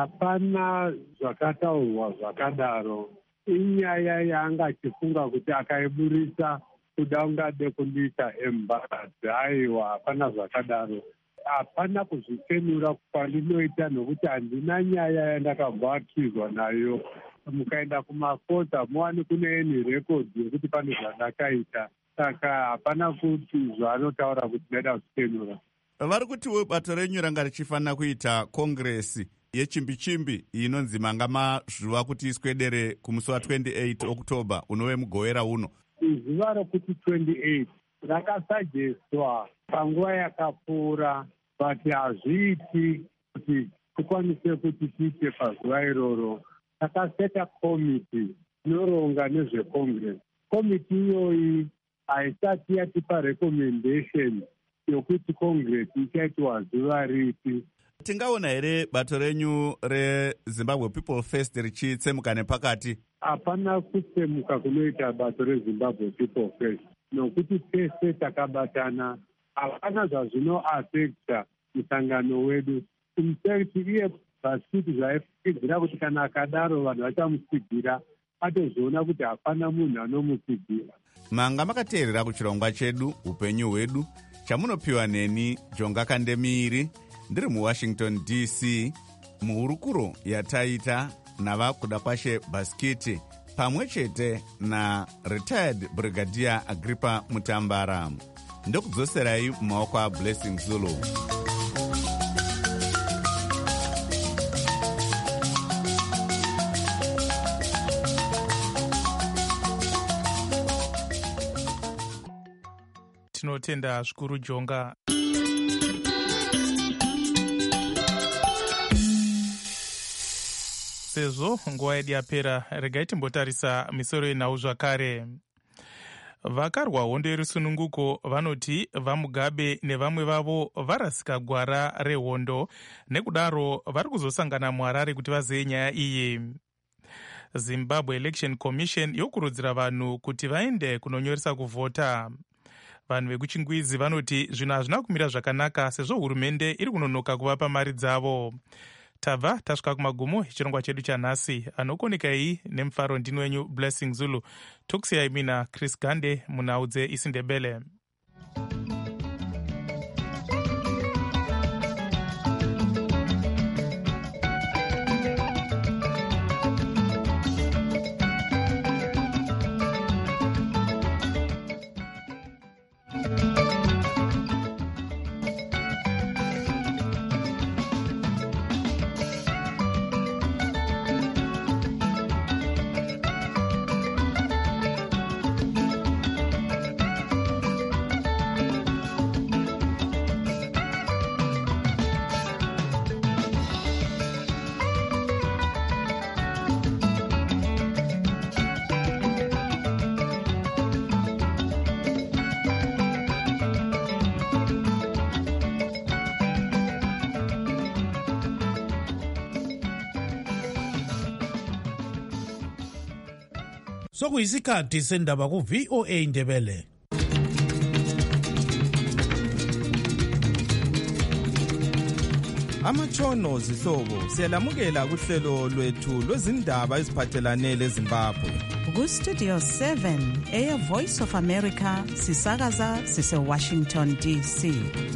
Hapana zvakataurwa zvakadaro. Inyaya yaanga achifunga kuti akaiburisa kuda ungade kundiita embaradzi. Aiwa, hapana zvakadaro. Hapana kuzvichenura kwandinoita nokuti handina nyaya yandakabvaakizwa nayo. Mukaenda kumakota muwani kune eni rekodhi yekuti pane zvandakaita. Saka hapana kuti zvaanotaura kuti ndaida kuchenura. Vari kuti bato renyu ranga richifanira kuita kongresi yechimbi-chimbi inonzi manga mazuva kuti iswedere kumusi wa28 Oktoba unove mugowera uno. Zuva rokuti 28 rakasajeswa panguva yakapfuura, but hazviiti kuti tikwanise kuti tiite pazuva iroro. Takaseta komiti inoronga nezvecongress. Komiti iyoyi haisati yatipa recommendation yokuti congress ichaitwa zuva ripi. Tingaona here bato renyu reZimbabwe People First richitsemuka nepakati? Hapana kutsemuka kunoita bato reZimbabwe People First, nokuti tese takabatana. Hapana zvazvinoafekta musangano wedu. Infact iye Baskiti zvaifikidzira kuti kana akadaro vanhu vachamutsigira, atozoona kuti hapana munhu anomutsigira. Manga makateerera kuchirongwa chedu upenyu hwedu chamunopiwa neni Jonga Kandemiri ndiri muWashington DC, muhurukuro yataita navakuda kwashe Baskiti pamwe chete na retired brigadier Agrippa Mutambara. Ndokudzoserai mumaoko aBlessing Zulu. Tinotenda zvikuru Jonga. Sezvo nguva yedu yapera, regai timbotarisa misoro yenhau zvakare. Vakarwa hondo yerusununguko vanoti vaMugabe nevamwe vavo varasika gwara rehondo, nekudaro vari kuzosangana muHarare kuti vazeye nyaya iyi. Zimbabwe Election Commission yokurudzira vanhu kuti vaende kunonyoresa kuvhota. Vanhu vekuchingwizi vanoti zvinhu hazvina kumira zvakanaka sezvo hurumende iri kunonoka kuvapa mari dzavo. Tabva tasvika kumagumo echirongwa chedu chanhasi. Anokonekai nemufaro ndini wenyu Blessing Zulu. Tokusiyai mina Chris Gande munhau dzeIsindebele. Sokuyisikhathi sendaba ku VOA Indebele. Amatshono zihlobo siyalamukela kuhlelo lwethu lwezindaba eziphathelane leZimbabwe. Ku Studio 7 Air Voice of America sisakaza sise Washington DC.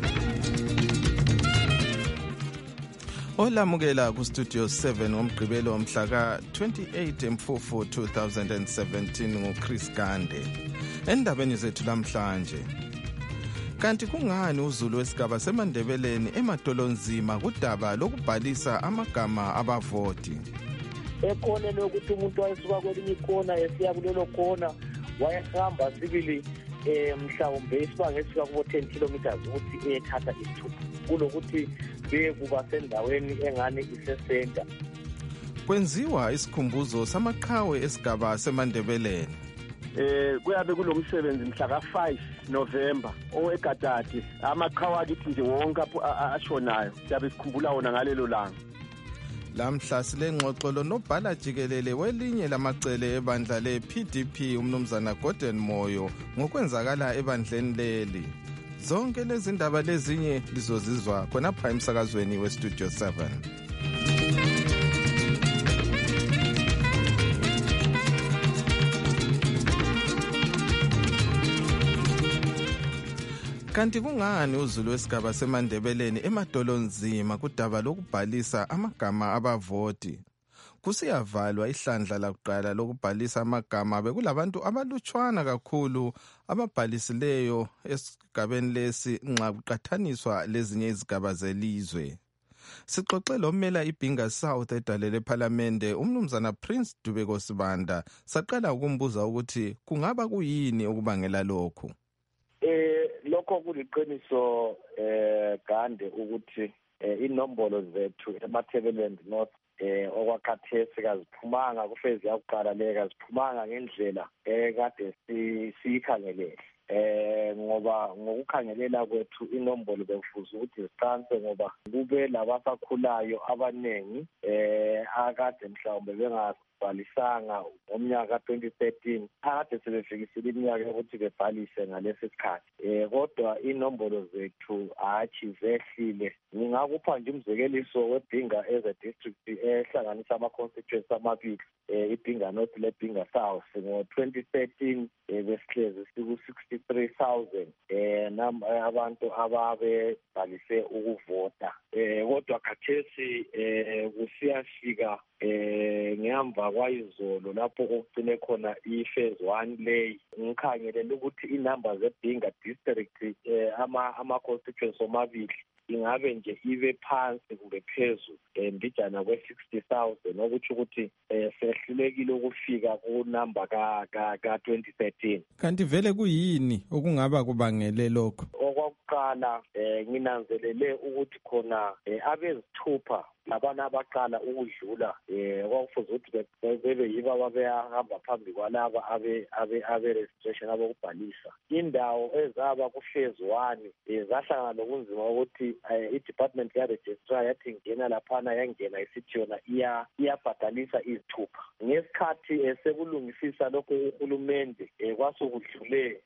Olamukela ku Studio 7 ngomgqibelo omhla ka 28 Mfumfu 2017 nguChris Gande. Endabeni zethu namhlanje, kanti kungani uZulu wesigaba seMandebeleni emadolonzima kudaba lokubhalisa amagama abavoti? Ekhona lokuthi umuntu wayesuka kwelinye ikona esiya kulelo khona wayehamba sibili mhlawumbe isibanga esifika kubo 10 kilometers ukuthi ethatha isithupha kulokuthi beye kuba sendaweni engane isesenta. Kwenziwa isikhumbuzo samaqhawe esigaba seMandebeleni. Kuyabe kulomsebenzi mhla ka5 November owegatati amaqhawe akithi nje wonke ashonayo siyabe sikhumbula wona ngalelo langa. Lamhla silengxoxolo nobhala jikelele welinye lamacele ebandla lePDP umnumzana Gordon Moyo ngokwenzakala ebandleni leli. Zonke lezi ndaba lezinye lizozizwa khona pha emsakazweni weStudio 7. Kanti kungani uZulu wesigaba seMandebeleni emadolonzima kudaba lokubhalisa amagama abavoti? Kusiyavalwa ihlandla lakuqala lokubhalisa amagama bekulabantu abalutshwana kakhulu ababhalisileyo esigabeni lesi nxa kuqathaniswa lezinye izigaba zelizwe. Sixoxe lomela iBhinga South edalele ePhalamende umnumzana Prince Dubeko Sibanda saqala ukumbuza ukuthi kungaba kuyini okubangela lokhu. Lokho kuliqiniso Gande ukuthi inombolo zethu eMatabeleland North okwakhathesi kaziphumanga kufezi yakuqala leka ziphumanga ngendlela ekade siyikhangelele. Ngoba ngokukhangelela kwethu inombolo bekufuza ukuthi ziqanse ngoba kube labasakhulayo abanengi akade mhlawumbe bengabhalisanga ngomnyaka 2013 akade sebefikisile iminyaka yokuthi bebhalise ngalesi sikhathi. Kodwa inombolo zethu athi zehlile. Ngingakupha nje umzekeliso weBhinga as a district ehlanganisa ama-constituencies amabili iBhinga North leBhinga South ngo-2013 besihlezi siku-63,000 abantu ababebhalise ukuvota. Kodwa khathesi kusiyafika ngemva kwayizolo lapho okugcine khona iphase 1 lay ngikhangelela ukuthi inamba zeBhinga district ama-constituencies omabili ingabe nje ibe phansi kumbe phezulu mbijana kwe-60,000 okuthi ukuthi sehlulekile ukufika kunamba ka-2013. Kanti vele kuyini okungaba kubangele lokho? Okokuqala nginanzelele ukuthi khona abezithupha labana abaqala ukudlula kwakufuze ukuthi bebe yibo ababehamba phambi kwalaba abe-registration abokubhalisa. Indawo ezaba ku-phase 1 zahlangana nobunzima ukuthi i-department ya-registrar yathi ngena laphana yangena isithi yona iyabhadalisa izithupha. Ngesikhathi sekulungisisa lokho uhulumende kwasokudlule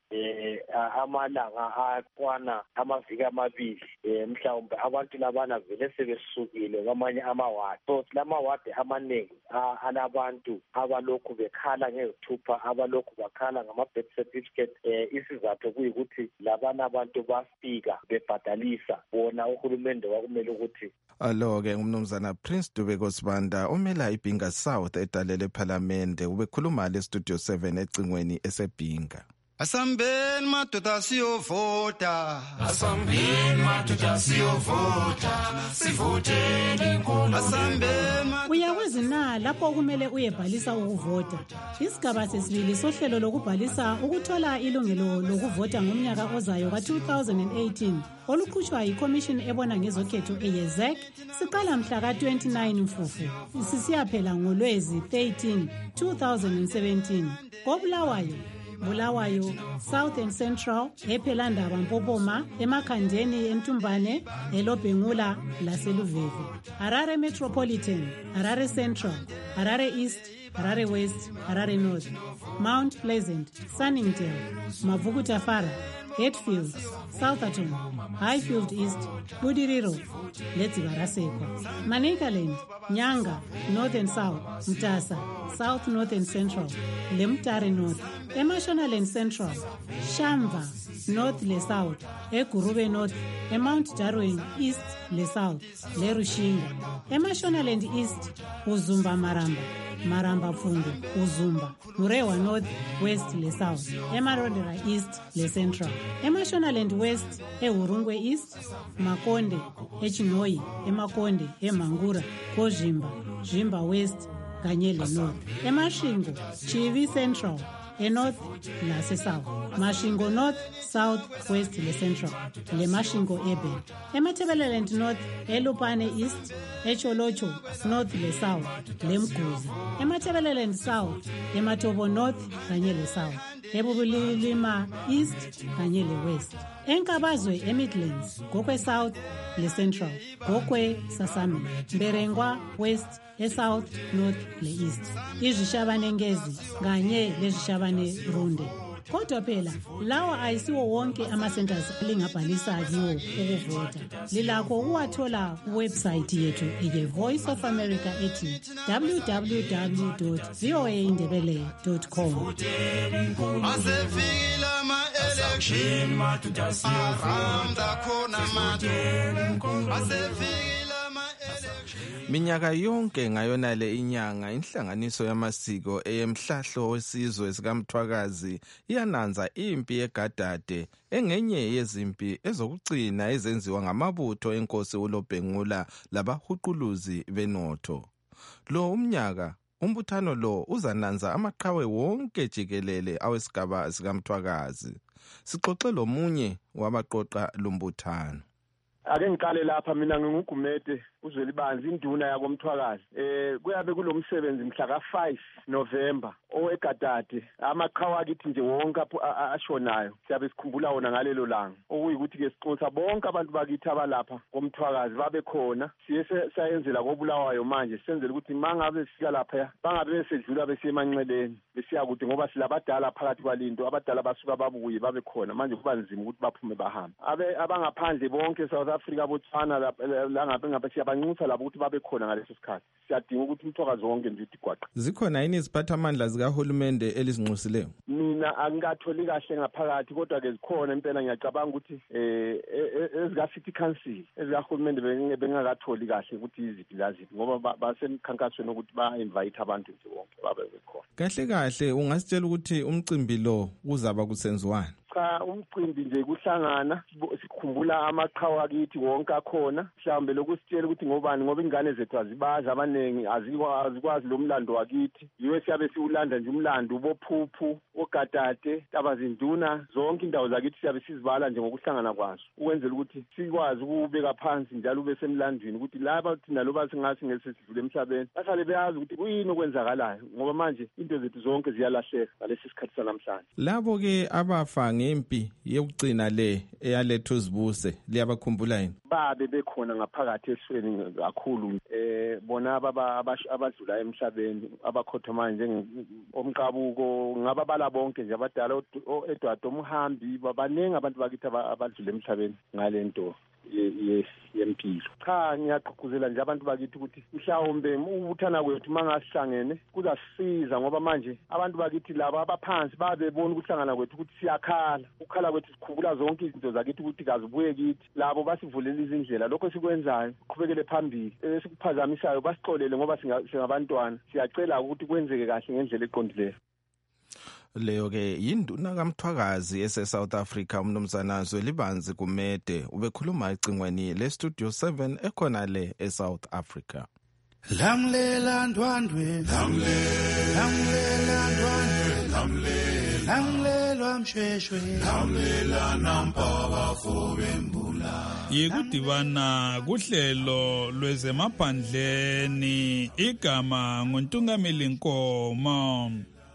amalanga akwana amaviki amabili mhlawumbe abantu labana vele sebesukile kwamanye amawadi. So silamawadi amaningi alabantu abalokhu bekhala ngezithupha abalokhu bakhala ngama-birth certificate. Isizathu kuyikuthi labana abantu bafika bebhadalisa bona uhulumende wakumele ukuthi. Alo-ke umnumzana Prince Dubeko Sibanda omela iBhinga South edalele ePhalamende ubekhuluma leStudio 7 ecingweni eseBhinga. Asambeni madoda siyovota, asambeni madoda siyovota, sivoteni inkolo. Uyakwazi na lapho okumele uyebhalisa ukuvota. Isigaba sesibili sohlelo lokubhalisa ukuthola ilungelo lokuvota ngomnyaka ozayo ka-2018 oluqhutshwa yiCommission ebona ngezokhetho eYezek siqala mhla ka-29 Mfumfu sisiyaphela ngoLwezi 13, 2017 koBulawayo, Bulawayo, South and Central, ePhelandaba Mpopoma, eMakhandeni eNtumbane, eLobhengula laseLuveve. Harare Metropolitan, Harare Central, Harare East, Harare West, Harare North, Mount Pleasant, Sunningdale, Mavukuta Fara, Hatfield, Southerton, Highfield East, Budiriro, Letsivarasekwa, Manicaland, Nyanga, North and South, Mtasa, South, North and Central, Lemtari North, Emashonaland Central, Shamva, North le South, Ekurube North, Mount Darwin East le South, le Rushinga, Emashonaland East, Uzumba Maramba, Maramba Fundu, Uzumba, Murewa North, West le South, Emarodera East le Central, Emashonaland West, Urungwe East, Makonde, Echinoi, Emakonde, Emangura, Kozhimba, Zhimba West, Kanyele North, Emashingo, Chivi Central, North nase South, Mashingo North, South, West le Central, le Mashingo Eben, Emathebeleland North, Elupane East, Echolocho North le South, le Mguzi, Emathebeleland South, Ematobo North kanye le South, Ebubulilima East kanye le West, Enkabazwe eMidlands, Gokwe South le Central, Gokwe Sasami, Mberengwa West, South, North le East, izishabane ngezi kanye lezishabane runde. Kodwa phela lawa ayisiwo wonke ama-centers lingabhalisa kiwo ukuvota. Lilakho ukuwathola kuwebsite yethu iye-Voice of America ethi www.voaindebele.com. Asefikile ama-election ahamba khona manje. Asefikile minyaka yonke ngayona le inyanga inhlanganiso yamasiko eyemhlahlo wesizwe sikaMthwakazi iyananza impi yegadade engenye yezimpi ezokugcina ezenziwa ngamabutho enkosi uLobhengula labahuquluzi benotho. Lo umnyaka umbuthano lo uzananza amaqhawe wonke jikelele awesigaba sikaMthwakazi. Sixoxe lomunye wabaqoqa lombuthano. Ake ngiqale lapha, mina ngingugumede uZwelibanzi induna yakoMthwakazi. Kuyabe kulomsebenzi mhla ka5 November owegadade, amaqhawe akithi nje wonke ashonayo siyabe sikhumbula wona ngalelo langa, okuyikuthi ke siqonsa bonke abantu bakithi abalapha koMthwakazi babe khona. Siye sayenzela koBulawayo manje senzele ukuthi mangabe sifika lapha bangabe besedlula besiye emanxeleni besiya kude, ngoba silabadala phakathi kwalinto, abadala basuka babuye babe khona manje kuba nzima ukuthi baphume bahambe. Abangaphandle bonke South Africa, Botswana la ngabe siyabanxusa labo ukuthi babe khona ngaleso sikhathi. Siyadinga ukuthi Umthwakazi wonke nje igwaqa. Zikhona yini iziphathamandla zikahulumende elizinxusileyo? Mina angikatholi kahle ngaphakathi, kodwa ke zikhona impela. Ngiyacabanga ukuthi ezika City Council ezikahulumende bengakatholi kahle ukuthi iziphi laziphi, ngoba basemkhankasweni ukuthi ba-invite abantu nje bonke babe bekhona. Kahle ungasitshela ukuthi umcimbi lo uzaba kusenziwani? Cha, umcimbi nje kuhlangana sikhumbula amaqhawe akithi wonke akhona, mhlawumbe lokusitshela ukuthi ngobani, ngoba ingane zethu azibazi abaningi, azikwazi lo mlando wakithi. Yiwe siyabe siwulanda nje umlando, ubophuphu, ogadade, tabazinduna, zonke indawo zakithi siyabe sizibala nje ngokuhlangana kwazo, ukwenzela ukuthi sikwazi ukubeka phansi njalo ube semlandweni ukuthi laba thina loba singasi ngesesidlule emhlabeni bahlale beyazi ukuthi kuyini okwenzakalayo, ngoba manje into zethu zonke ziyalahleka ngalesi sikhathi sanamhlanje. Labo ke abafa ngempi yokugcina le eyalethu uzibuse liyabakhumbula yini? Babe bekhona ngaphakathi esweni kakhulu, bona abadlula emhlabeni, abakhothoma nje omqabuko, ngababala bonke nje abadala, Edward Umhambi, babaningi abantu bakithi abadlula emhlabeni ngalento yempilo. Cha, ngiyaqhuquzela nje abantu bakithi ukuthi mhlawumbe ukubuthana kwethu mangasihlangene kuzasisiza, ngoba manje abantu bakithi laba abaphansi babebona ukuhlangana kwethu ukuthi siyakhala, ukukhala kwethu sikhumbula zonke izinto zakithi ukuthi kazibuye kithi, labo basivulela izindlela. Lokho sikwenzayo qhubekele phambili, esikuphazamisayo basixolele, ngoba singabantwana siyacela ukuthi kwenzeke kahle ngendlela eqondileyo. Leyo ke yinduna kaMthwakazi ese-South Africa umnumzana Zwelibanzi Gumede ubekhuluma ecingweni le-Studio 7 ekhona le e-South Africa. Lamlela ndwandwe, lamlela ndwandwe, lamlelwa mshweshwe, lamlela nampaba fobembula. Yekudibana kuhlelo lwezemaphandleni igama nguNtungameli Nkomo.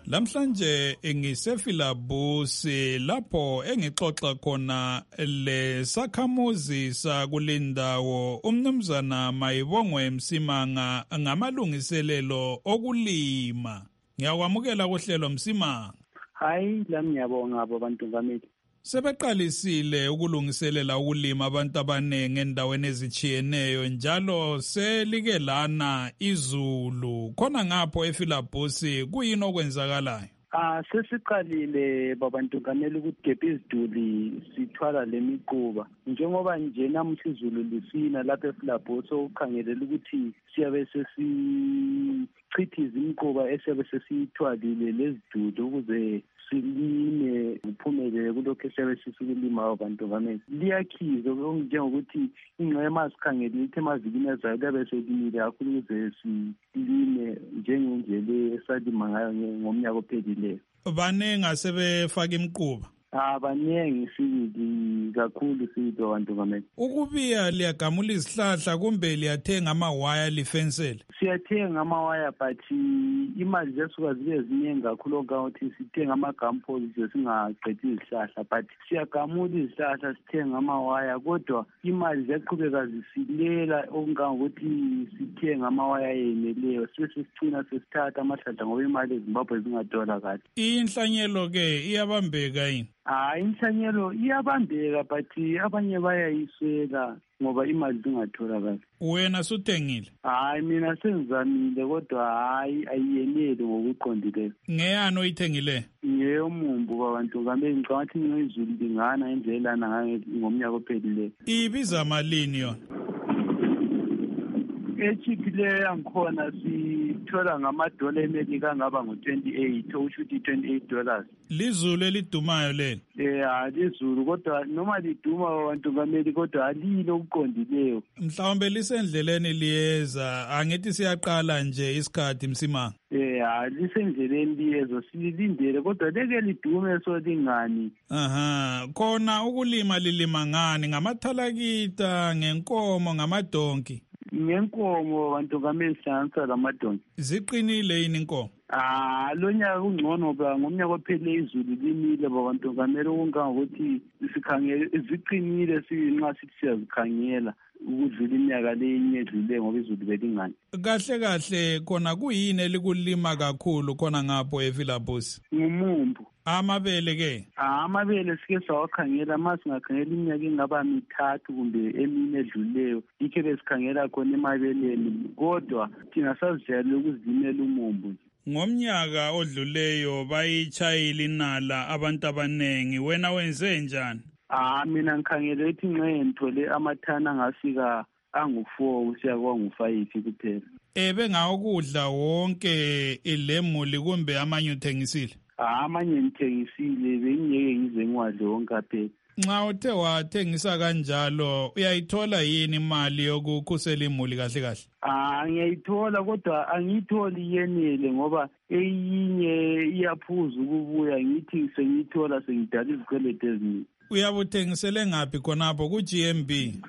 Lamhlanje ngisefilabusi lapho engixoxa khona lesakhamuzi sakulindawo umnumzana Mayibongwe Msimanga ngamalungiselelo okulima. Ngiyakwamukela kuhlelo Msimanga. Hayi lami ngiyabonga abantu ngameli. Sebeqalisile ukulungiselela ukulima abantu abaningi endaweni ezitshiyeneyo njalo selike lana izulu khona ngapho efilabusi kuyini okwenzakalayo? Sesiqalile babantu ngameli ukugebha iziduli sithwala lemiquba njengoba nje namuhla izulu lisina lapha efilabusi ukukhangelela ukuthi siyabe sesichithiza imiquba esiyabe sesiyithwalile leziduli ukuze silime uphumelele kulokho esiyabe sisikulima abantu ngameli. Liyakhiza njengokuthi ingxema sikhangele ukuthi emavikini ezayo liyabe selimile kakhulu ukuze silime njengendlela esalima ngayo ngomnyaka ophelileyo. Banengi asebefaka imiquba? Abanengi sibili kakhulu sibili abantu ngameli. Ukubiya liyagamula izihlahla kumbe liyathenga amawaya lifensele? Siyathenga amawaya but imali zesuka zibe ziningi kakhulu ukuthi sithenga amagampoli nje singaqedi izihlahla but siyagamula izihlahla sithenga amawaya kodwa imali ziyaqhubeka zisilela okungangokuthi sithenga amawaya yeneleyo sesicina sesithatha amahlahla ngoba imali eZimbabwe zingatholakali. Inhlanyelo ke iyabambeka yini? Inhlanyelo iyabambeka but abanye bayayiswela ngoba imali zingatholakali. Wena suthengile? Mina sengizamile kodwa ayiyeneli ngokuqondileyo. Ngeyani oyithengile? Ngeyomumbu babantu ngameli ngicabanga ukuthi ngizulu lingana indlela ngomnyaka ophelileyo. Ibiza malini yona? Echiphileyo yangikhona sithola ngamadola eMelika angaba ngo-28 okusho ukuthi $28. Lizulu elidumayo leli? Lizulu kodwa noma liduma abantu ngameli kodwa alilo okuqondileyo. Mhlawumbe lisendleleni liyeza angithi siyaqala nje isikhathi Msimanga. Lisendleleni liyezo sililindele kodwa leke lidume so lingani. Khona ukulima lilima ngani? Ngamathalakita, ngenkomo, ngamadonki? Ngenkomo abantu ngameli sihlanganisa lamadonki. Ziqinile yini inkomo? Lo nyaka kungcono ngomnyaka ophele izulu linile babantu ngameli okungangokuthi sikhangele ziqinile nxa sithi siyazikhangela ukudlula iminyaka leyinye edlule ngoba izulu belingani. Kahle khona kuyini elikulima kakhulu khona ngapho efilabusi? Ngumumbu. Amabele ke? Amabele sike sawakhangela masingakhangela iminyaka engaba 3 kumbe 4 edluleyo ikhe besikhangela khona emabeleni kodwa thina sazijayele ukuzimela umumbu. Ngomnyaka odluleyo bayitshayile inala abantu abanengi, wena wenze njani? Mina ngikhangele ukuthi nxa ngithole amathana angafika angu4 kusiya kwangu5 kuphela. Bengawukudla wonke ilemuli kumbe amanye uthengisile? Amanye ngithengisile bengiyeke ngize ngiwadle wonke phela. Nxa uthe wathengisa kanjalo uyayithola yini imali yokukhusela imuli kahle kahle? Ngiyayithola kodwa angiyitholi yenele ngoba eyinye iyaphuza ukubuya ngithi sengiyithola sengidala izikweletu eziningi. Uyabuthengisele ngaphi khonapho ku-GNB?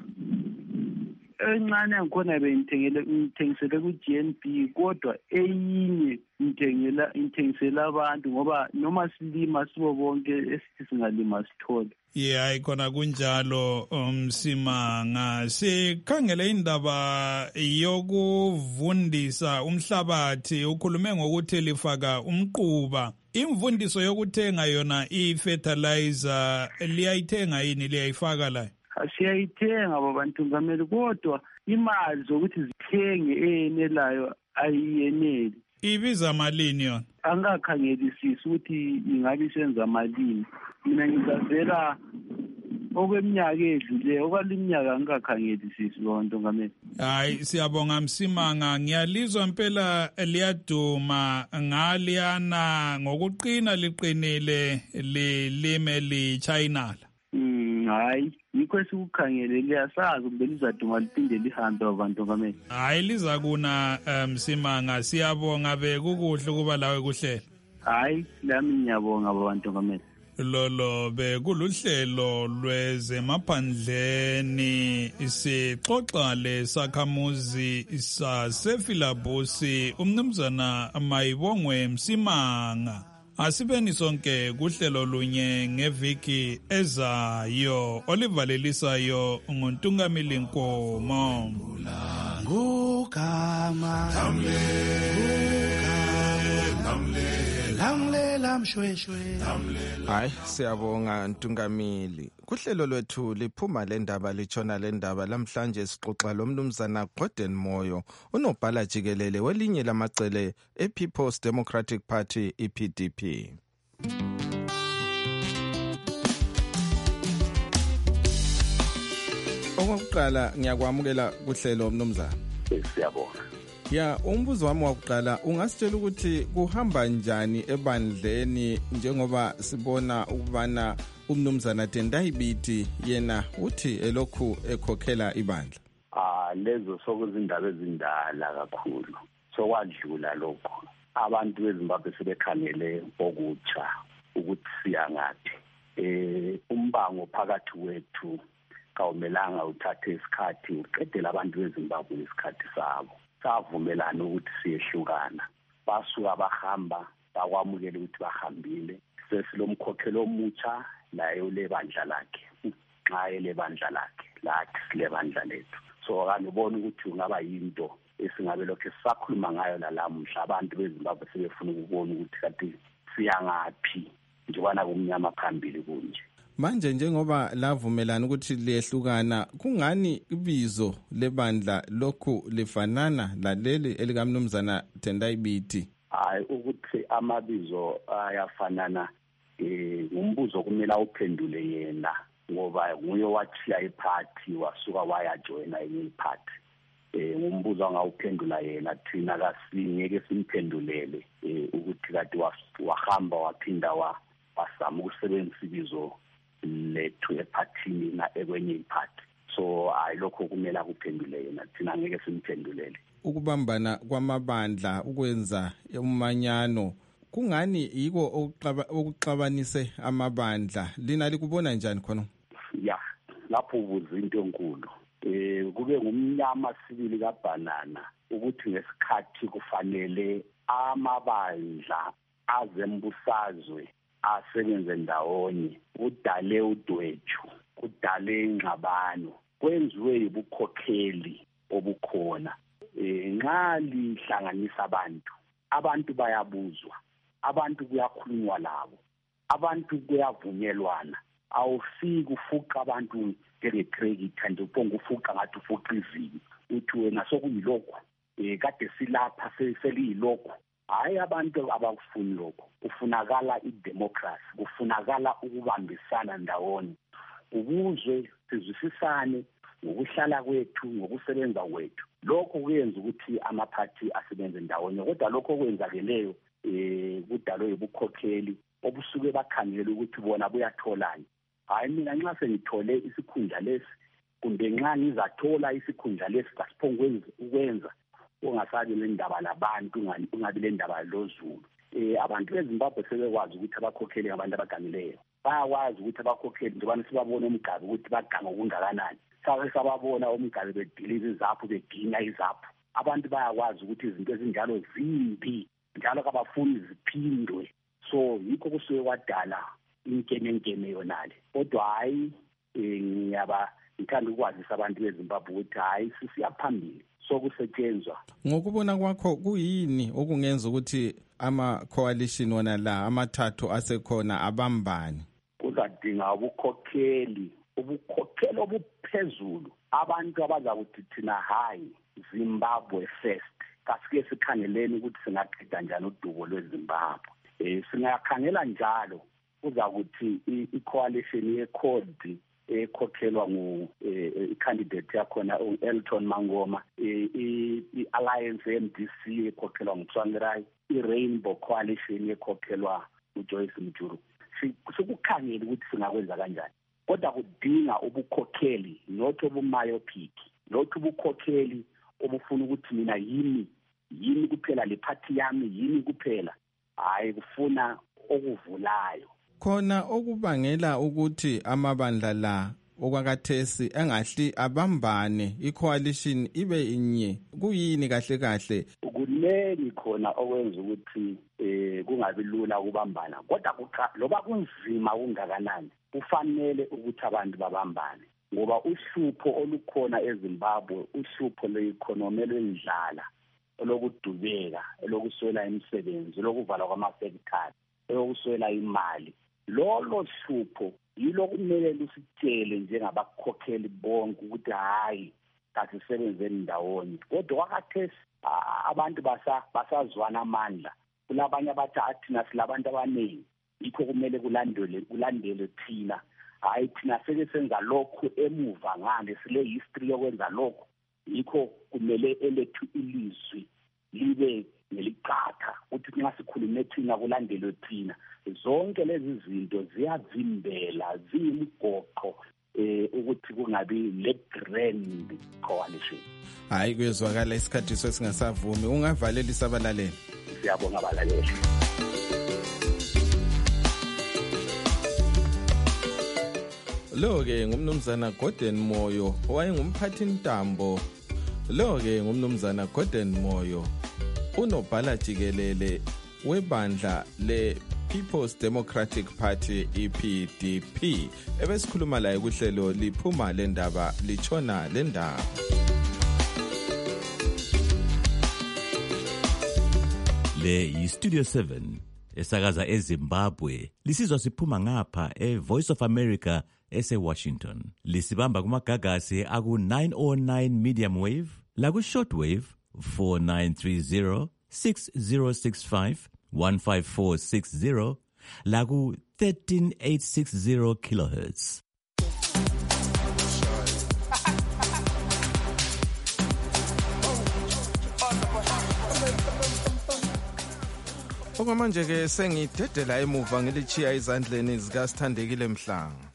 Encane ngikhona ngithengisele ku-GNB kodwa eyinye ngithengisela abantu ngoba noma silima sibo bonke esithi singalima sithole. Hayi khona kunjalo Msimanga. Sikhangele indaba yokuvundisa umhlabathi ukhulume ngokuthi lifaka umquba. Imvundiso yokuthenga yona i-fertilizer liyayithenga yini liyayifaka la? Siyayithenga babantu ngameli kodwa imali zokuthi zithenge eyenelayo ayiyeneli. Ibiza malini yona? Angakhangelisisi ukuthi ingabe isenza malini. Mina ngizazela okweminyaka edluleyo okwaliminyaka angakhangelisisi lonto ngameli. Hayi siyabonga Msimanga, ngiyalizwa impela liyaduma ngaliyana ngokuqina liqinile lilime lichayinala. Hayi yikho sikukhangele liyasazi kumbe lizaduma liphinde lihambe abantu ngameli. Hayi liza kuna Msimanga, siyabonga bekukuhle kuba lawe kuhlela. Hayi lami ngiyabonga abantu ngameli. lolo bekuluhlelo lwezemaphandleni sixoxa lesakhamuzi sasefilabusi umnumzana Mayibongwe Msimanga. Asibeni sonke kuhlelo lunye ngeviki ezayo olivalelisayo nguNtungamili Nkomo. Ngugama lamlela mshweshwe. Hayi siyabonga Ntungamili. Kuhlelo lwethu liphuma lendaba litshona lendaba lamhlanje sixoxa lomnumzana Gordon Moyo unobhala jikelele welinye lamacele ePeople's Democratic Party iPDP. Okokuqala ngiyakwamukela kuhlelo mnumzana. Siyabonga. Ya, umbuzo wami wokuqala ungasitshela ukuthi kuhamba njani ebandleni njengoba sibona ukubana umnumzana Tendai Biti yena uthi elokhu ekhokhela ibandla. Lezo sokuzindaba ezindala kakhulu. Sokwadlula lokho. Abantu beZimbabwe sebekhangele okutsha ukuthi siya ngaphi. Umbango phakathi kwethu kawumelanga uthathe isikhathi uqedela abantu beZimbabwe isikhathi sabo. Savumelana ukuthi siyehlukana. Basuka bahamba bakwamukela ukuthi bahambile. Sesilomkhokhelo omutsha naye ulebandla lakhe. Nxa elebandla lakhe lathi silebandla lethu. So kanibona ukuthi ungaba yinto esingabe lokho sisakhuluma ngayo lalamhla abantu beZimbabwe sebefuna ukubona ukuthi kanti siya ngaphi njengoba kumnyama phambili kunje. Manje njengoba lavumelana ukuthi liyehlukana kungani ibizo lebandla lokhu lifanana laleli elikamnumzana Tendai Biti? Hayi ukuthi amabizo ayafanana umbuzo kumele uphendule yena ngoba nguye wachiya iparty wasuka wayajoina enye iparty. Umbuzo angawuphendula yena thina kasingeke simphendulele ukuthi kade wahamba waphinda wasama ukusebenzisa ibizo lethu ephathini na ekwenye iphathi. So ayilokho kumele kuphendule yena thina ngeke simphendulele. Ukubambana kwamabandla ukwenza umanyano kungani yiko okuxabanise amabandla lina likubona njani khona? Ya lapho ubuza into enkulu. Kube ngumnyama sibili kaBanana ukuthi ngesikhathi kufanele amabandla azembusazwe asebenze ndawonye kudale udwethu kudale ingxabano kwenziwe ubukhokheli obukhona. Nxa lihlanganisa abantu bayabuzwa, abantu kuyakhulunywa labo, abantu kuyavunyelwana. Awufiki ufuqa abantu ngerecredit nje uphonga ufuqa ngathi ufuqa izibi uthi wena sokuyilokho kade silapha seliyilokho. Hayi abantu abakufuni lokho. Kufunakala idemocracy, kufunakala ukubambisana ndawonye. Ubuzwe sizwisisane ngokuhlala kwethu ngokusebenza kwethu. Lokho kuyenza ukuthi amaphathi asebenze ndawonye. Kodwa lokho kwenzakeleyo kudalwe ubukhokheli obusuke bakhangela ukuthi bona buyatholana. Hayi mina nxa sengithole isikhundla lesi kumbe nxa ngizathola isikhundla lesi kasiphonge ukwenza ungasabi lendaba labantu ungabi lendaba lozulu. Abantu beZimbabwe sebekwazi ukuthi abakhokheli abantu abagangileyo. Bayakwazi ukuthi abakhokheli njengoba sibabona umgabe ukuthi baganga okungakanani. Sababona umgabe bediliza izaphu beginya izaphu. Abantu bayakwazi ukuthi izinto ezinjalo zimbi njalo kabafuni ziphindwe. So yikho kusuke kwadala inkenenkene yonale. Kodwa hayi ngithanda ukwazisa abantu beZimbabwe ukuthi hayi sisiyaphambili sokusetshenzwa. Ngokubona kwakho kuyini okungenza ukuthi ama-coalition wona la amathathu asekhona abambani? Kuzadinga ubukhokheli obuphezulu. Abantu abazakuthi thina hayi Zimbabwe first. Kasike sikhangeleni ukuthi singaqeda njani udubo lweZimbabwe. Singakhangela njalo kuzakuthi i-coalition ye-CORD ekhokhelwa i-candidate yakhona u-Elton Mangoma, i-Alliance MDC ekhokhelwa nguTsvangirai, i-Rainbow Coalition ekhokhelwa uJoyce Mjuru. Sikukhangela ukuthi singakwenza kanjani. Kodwa kudinga ubukhokheli not obumyopic, not ubukhokheli obufuna ukuthi mina yini kuphela le party yami yini kuphela. Hayi kufuna okuvulayo. khona okubangela ukuthi amabandla la okwakathesi engahli abambane i-coalition ibe inye kuyini kahle kahle? Kunengi khona okwenza ukuthi kungabi lula ukubambana, kodwa loba kunzima kungakanani kufanele ukuthi abantu babambane, ngoba uhlupho olukhona eZimbabwe, uhlupho lwe-economy lwendlala, olokudubeka, elokuswela imisebenzi, elokuvalwa kwamafektari, elokuswela imali, lolo hlupho yilo kumele lusitshele njengabakhokheli bonke ukuthi hayi kasisebenzeni ndawonye. Kodwa kwakhathesi abantu basazwana amandla, kulabanye abathi thina silabantu abaningi, yikho kumele kulandele thina, hayi thina seke senza lokhu emuva ngale sile history yokwenza lokhu, yikho kumele elethu ilizwi libe neliqatha ukuthi nxa sikhulume thina kulandelwe thina. Zonke lezi zinto ziyavimbela, ziyimigoqo ukuthi kungabi le-grand coalition. Hayi kuyezwakala isikhathi sesingasavumi, ungavalela isabalaleli. Siyabonga abalaleli. Lo-ke ngumnumzana Gordon Moyo owayengumphathintambo. Lo-ke ngumnumzana Gordon Moyo, unobhala jikelele webandla le-People's Democratic Party EPDP. Ebesikhuluma laye kuhlelo liphuma le ndaba litshona le ndaba. Le yi-Studio 7 esakaza eZimbabwe, lisizwa siphuma ngapha e-Voice of America ese-Washington. Lisibamba kumagagasi aku-909 medium wave, laku-shortwave 4930, 6065, 15460, laku-13860 kilohertz. Okwamanje-ke sengidedela emuva ngilichiya izandleni zikaSithandekile Mhlanga.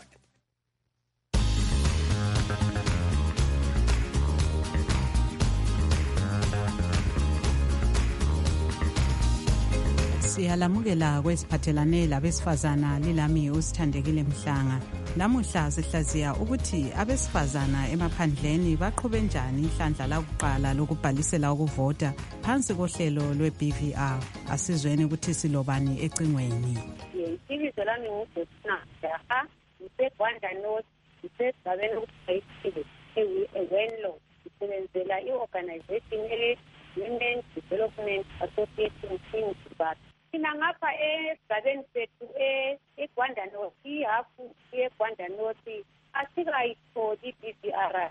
Siyalamukela kwesiphathelane labesifazana lilami uSithandekile Mhlanga. Namuhla sihlaziya ukuthi abesifazana emaphandleni baqhube njani ihlandla lakuqala lokubhalisela ukuvota phansi kohlelo lwe-BVR. Asizweni ukuthi silobani ecingweni. Ibizo lami nguJosina Jaha, ngiseGwanda North, ngisesigabeni okuthiwa eWenlo, ngisebenzela i-organization ele-Women Development Association in Zimbabwe. Thina ngapha esigabeni sethu eGwanda North, ihafu yeGwanda North asikayitholi i-BVR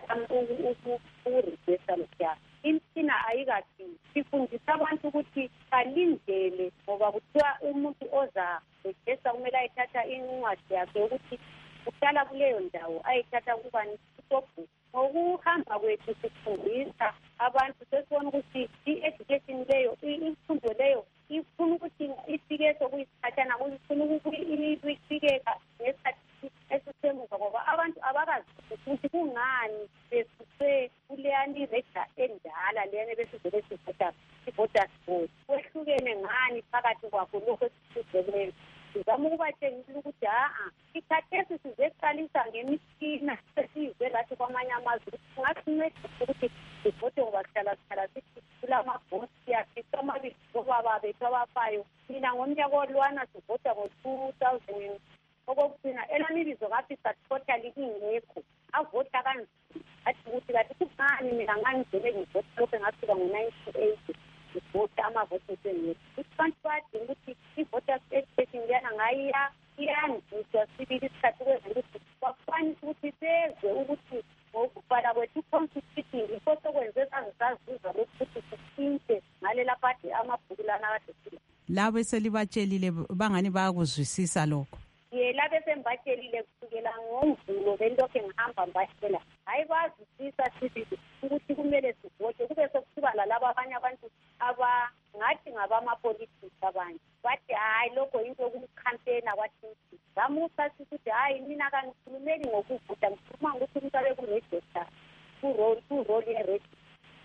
ukurejista lokhuya. Imithina ayikathi sifundisa abantu ukuthi balindele, ngoba kuthiwa umuntu oza rejista kumele ayithatha incwadi yakhe ukuthi uhlala kuleyo ndawo, ayithatha kubani usobhu. Ngokuhamba kwethu sifundisa abantu, sesibona ukuthi i-education leyo, imfundo leyo ifuna ukuthi ifike sokuyisiphathana, ifuna ukuyifikeka ngesikhathi esisemuva, ngoba abantu abakazi ukuthi kungani besuse kuleyani rejista endala leyani besizele sivota sport. Kwehlukene ngani phakathi kwakho lokho esikuzelela. Sizama ukubatshengisa ukuthi ikhathesi sizeqalisa ngemitshina sesiyize lathi kwamanye amazwe. Kungasincedisa ukuthi sivote ngoba sihlala sithi kulamabhosi siyafica amabili obaba bethu abafayo. Mina ngomnyaka olwana sivota ngo-2000 okokugcina elami ibizo ngafisa totally ingekho, avota kanzima. Athi ukuthi kathi kungani mina ngangizele ngivota lokho ngafika ngo-1980 ngivota amavoti esengekho. Abantu badinga ukuthi i-voters education leyana iyandiswa sibili isikhathi ukwenzela ukuthi bakwanise ukuthi bezwe ukuthi ngokubhala kwethu i-constitution yikho sokwenze sazizuza lokhu ukuthi sisinte ngalela phade amabhuku lana kade sila. Labo eselibatshelile bangani bayakuzwisisa lokho? Labe sembatshelile kusukela ngoMvulo belokhe ngihamba mbatshela, hayi bazwisisa sibili ukuthi kumele sivote. Kube sokuthiba lalabo abanye abantu abangathi ngabamapolitiki abanye bathi hayi lokho yinto yokumkhampena kwathi ngamusa sithi hayi mina kangikhulumeli ngokuvota, ngikhuluma ngokuthi umuntu abe kurejista kurole yerejista.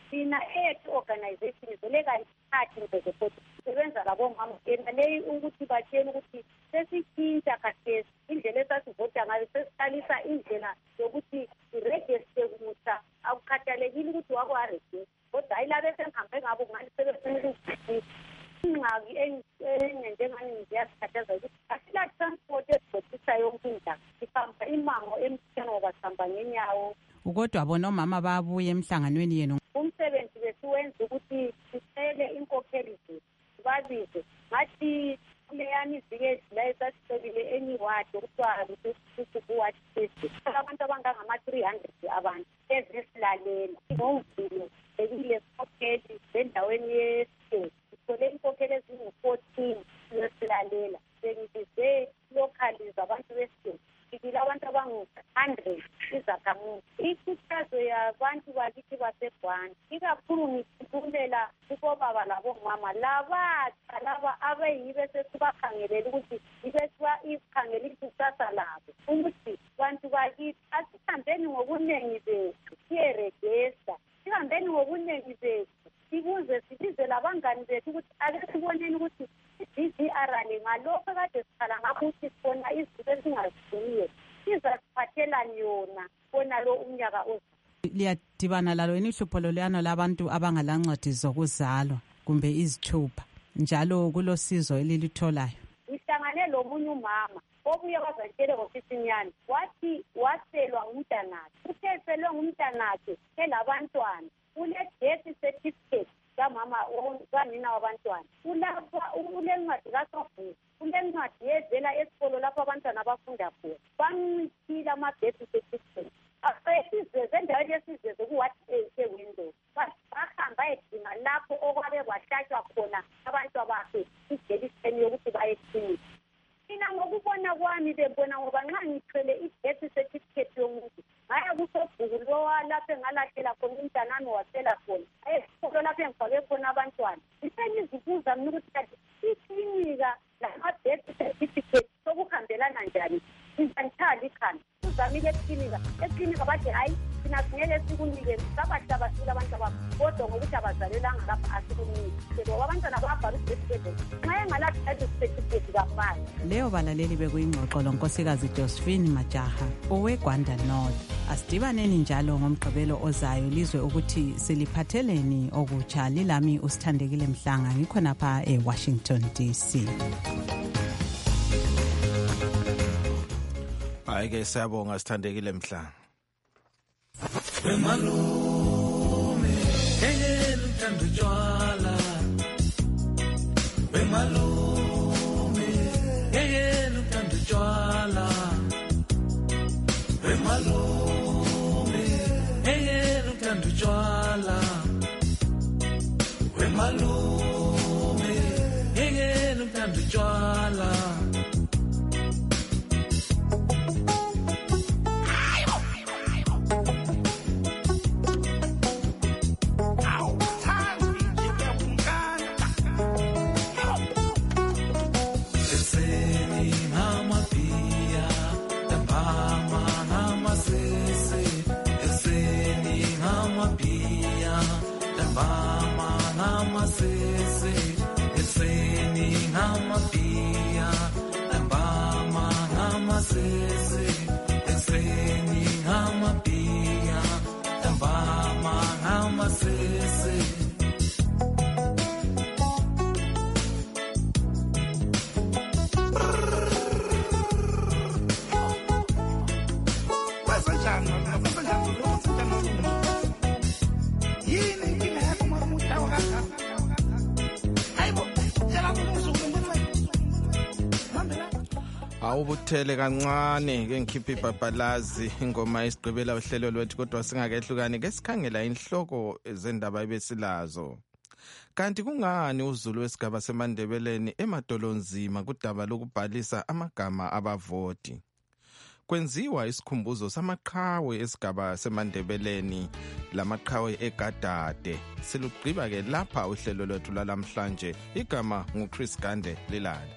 thina ethu organization zeleka isikhathi ngezepoti sebenza labomama ena leyi ukuthi batshela ukuthi sesitshintsha khathesi indlela esasivota ngayo sesiqalisa indlela yokuthi iregiste kumusha akukhathalekile ukuthi wakwarejiste kodwa ayilabe sengihambe ngabo ngani sebefuna ukuzwisisa ingxaki enjengani ngiyasikhathaza ukuthi asila transport esivotisa yonke indaba sihamba imango emtheni ngoba sihamba ngenyawo. Kodwa bona omama babuye emhlanganweni yenu umsebenzi besiwenza ukuthi sicele inkokheli zethu babize ngathi kuleyani iviki edlulayo sasicelile eniwadi okuthiwa kuwadi safety abantu abangangama-300 abantu ezisilalela ngomvulo bekile inkokheli endaweni yesitezi sithole inkokheli ezingu-14 zesilalela sengibize lokhaliza abantu besitezi fikile abantu abangu-100 izakhamuzi ikhuthazo yabantu bakithi baseGwanda ikakhulu ngikhumbula kubobaba labomama labatsha laba abeyibe sesibakhangelela ukuthi ibe sikhangela ikusasa labo ukuthi bantu bakithi asihambeni ngobunengi bethu siyeregesta sihambeni ngobunengi bethu sikuze sibize labangani bethu ukuthi ake siboneni ukuthi i-DDR le ngalokho kade sikhala ngakho ukuthi sibona izinto esingazidiniyo sizasiphathelani yona bona lo umnyaka ozayo. Liyadibana lalo yini ihlupho loluyano labantu abangalancwadi zokuzalwa kumbe izithupha njalo kulosizo elilitholayo? Ngihlangane lomunye umama obuye wazantshele ngofisinyana wathi waselwa ngumntanakhe utheselwe ngumntanakhe elabantwana ule-death certificate kamama kanina wabantwana ulencwadi kasobhuku ulencwadi yevela esikolo lapho abantwana abafunda khona bamncithile ama-death certificate esizeze endaweni yesizeze kuwadi ewindow bahamba edinga lapho okwabe kwahlatshwa khona abantu abakhe ijekiseni yokuthi bayeklinika. Mina ngokubona kwami bebona ngoba nxa ngithwele i-death certificate yomuntu ngaya kusobhuku lowa lapho engalahlela khona umntanami wasela khona esikolo lapho engifake khona abantwana ngisengizibuza mina ukuthi kati iklinika lama-death certificate sokuhambelana njani ngizanithala ikhanda uzamile eklinika bathi hayi thina singeke sikunike sabahlabasile abantu abakho kodwa ngokuthi abazalelanga lapha asikunike ngoba abantwana babhala certificate nxa engala-death certificate kafani. Leyo balaleli bekuyingxoxo lonkosikazi Josephine Majaha oweGwanda North. Asidibaneni njalo ngomgqibelo ozayo lizwe ukuthi siliphatheleni okutsha. Lilami uSithandekile Mhlanga ngikhonapha eWashington DC. Hayi-ke siyabonga Sithandekile Mhlanga. Wemalume engene uthanda utshwala wemalume engene uthanda utshwala wemalume engene uthanda utshwala wemalume engene uthanda utshwala Awubuthele kancane ke ngikhipha ibhabhalazi ingoma isigqibela uhlelo lwethu kodwa singakehlukani ke sikhangela inhloko zendaba ebesilazo. Kanti kungani uZulu wesigaba seMandebeleni emadolonzima kudaba lokubhalisa amagama abavoti? Kwenziwa isikhumbuzo samaqhawe esigaba seMandebeleni lamaqhawe eGadade. Silugqiba ke lapha uhlelo lwethu lalamhlanje. Igama nguChris Gande Lilala.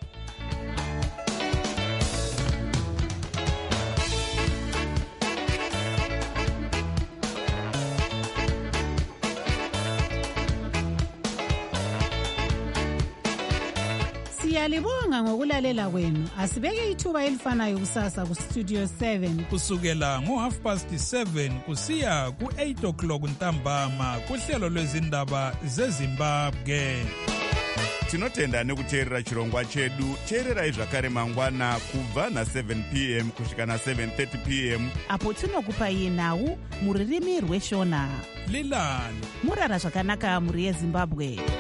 Siyalibonga ngokulalela kwenu. Asibeke ithuba elifanayo kusasa kustudio 7 kusukela ngo7:30 kusiya ku8 ntambama kuhlelo lwezindaba zeZimbabwe. Tinotenda nekuteerera chirongwa chedu. Teererai zvakare mangwana kubva na7 p.m. kusvika na7:30 p.m. apo tinokupai nhau muririmi rweshona. Lilani murara zvakanaka muri yeZimbabwe.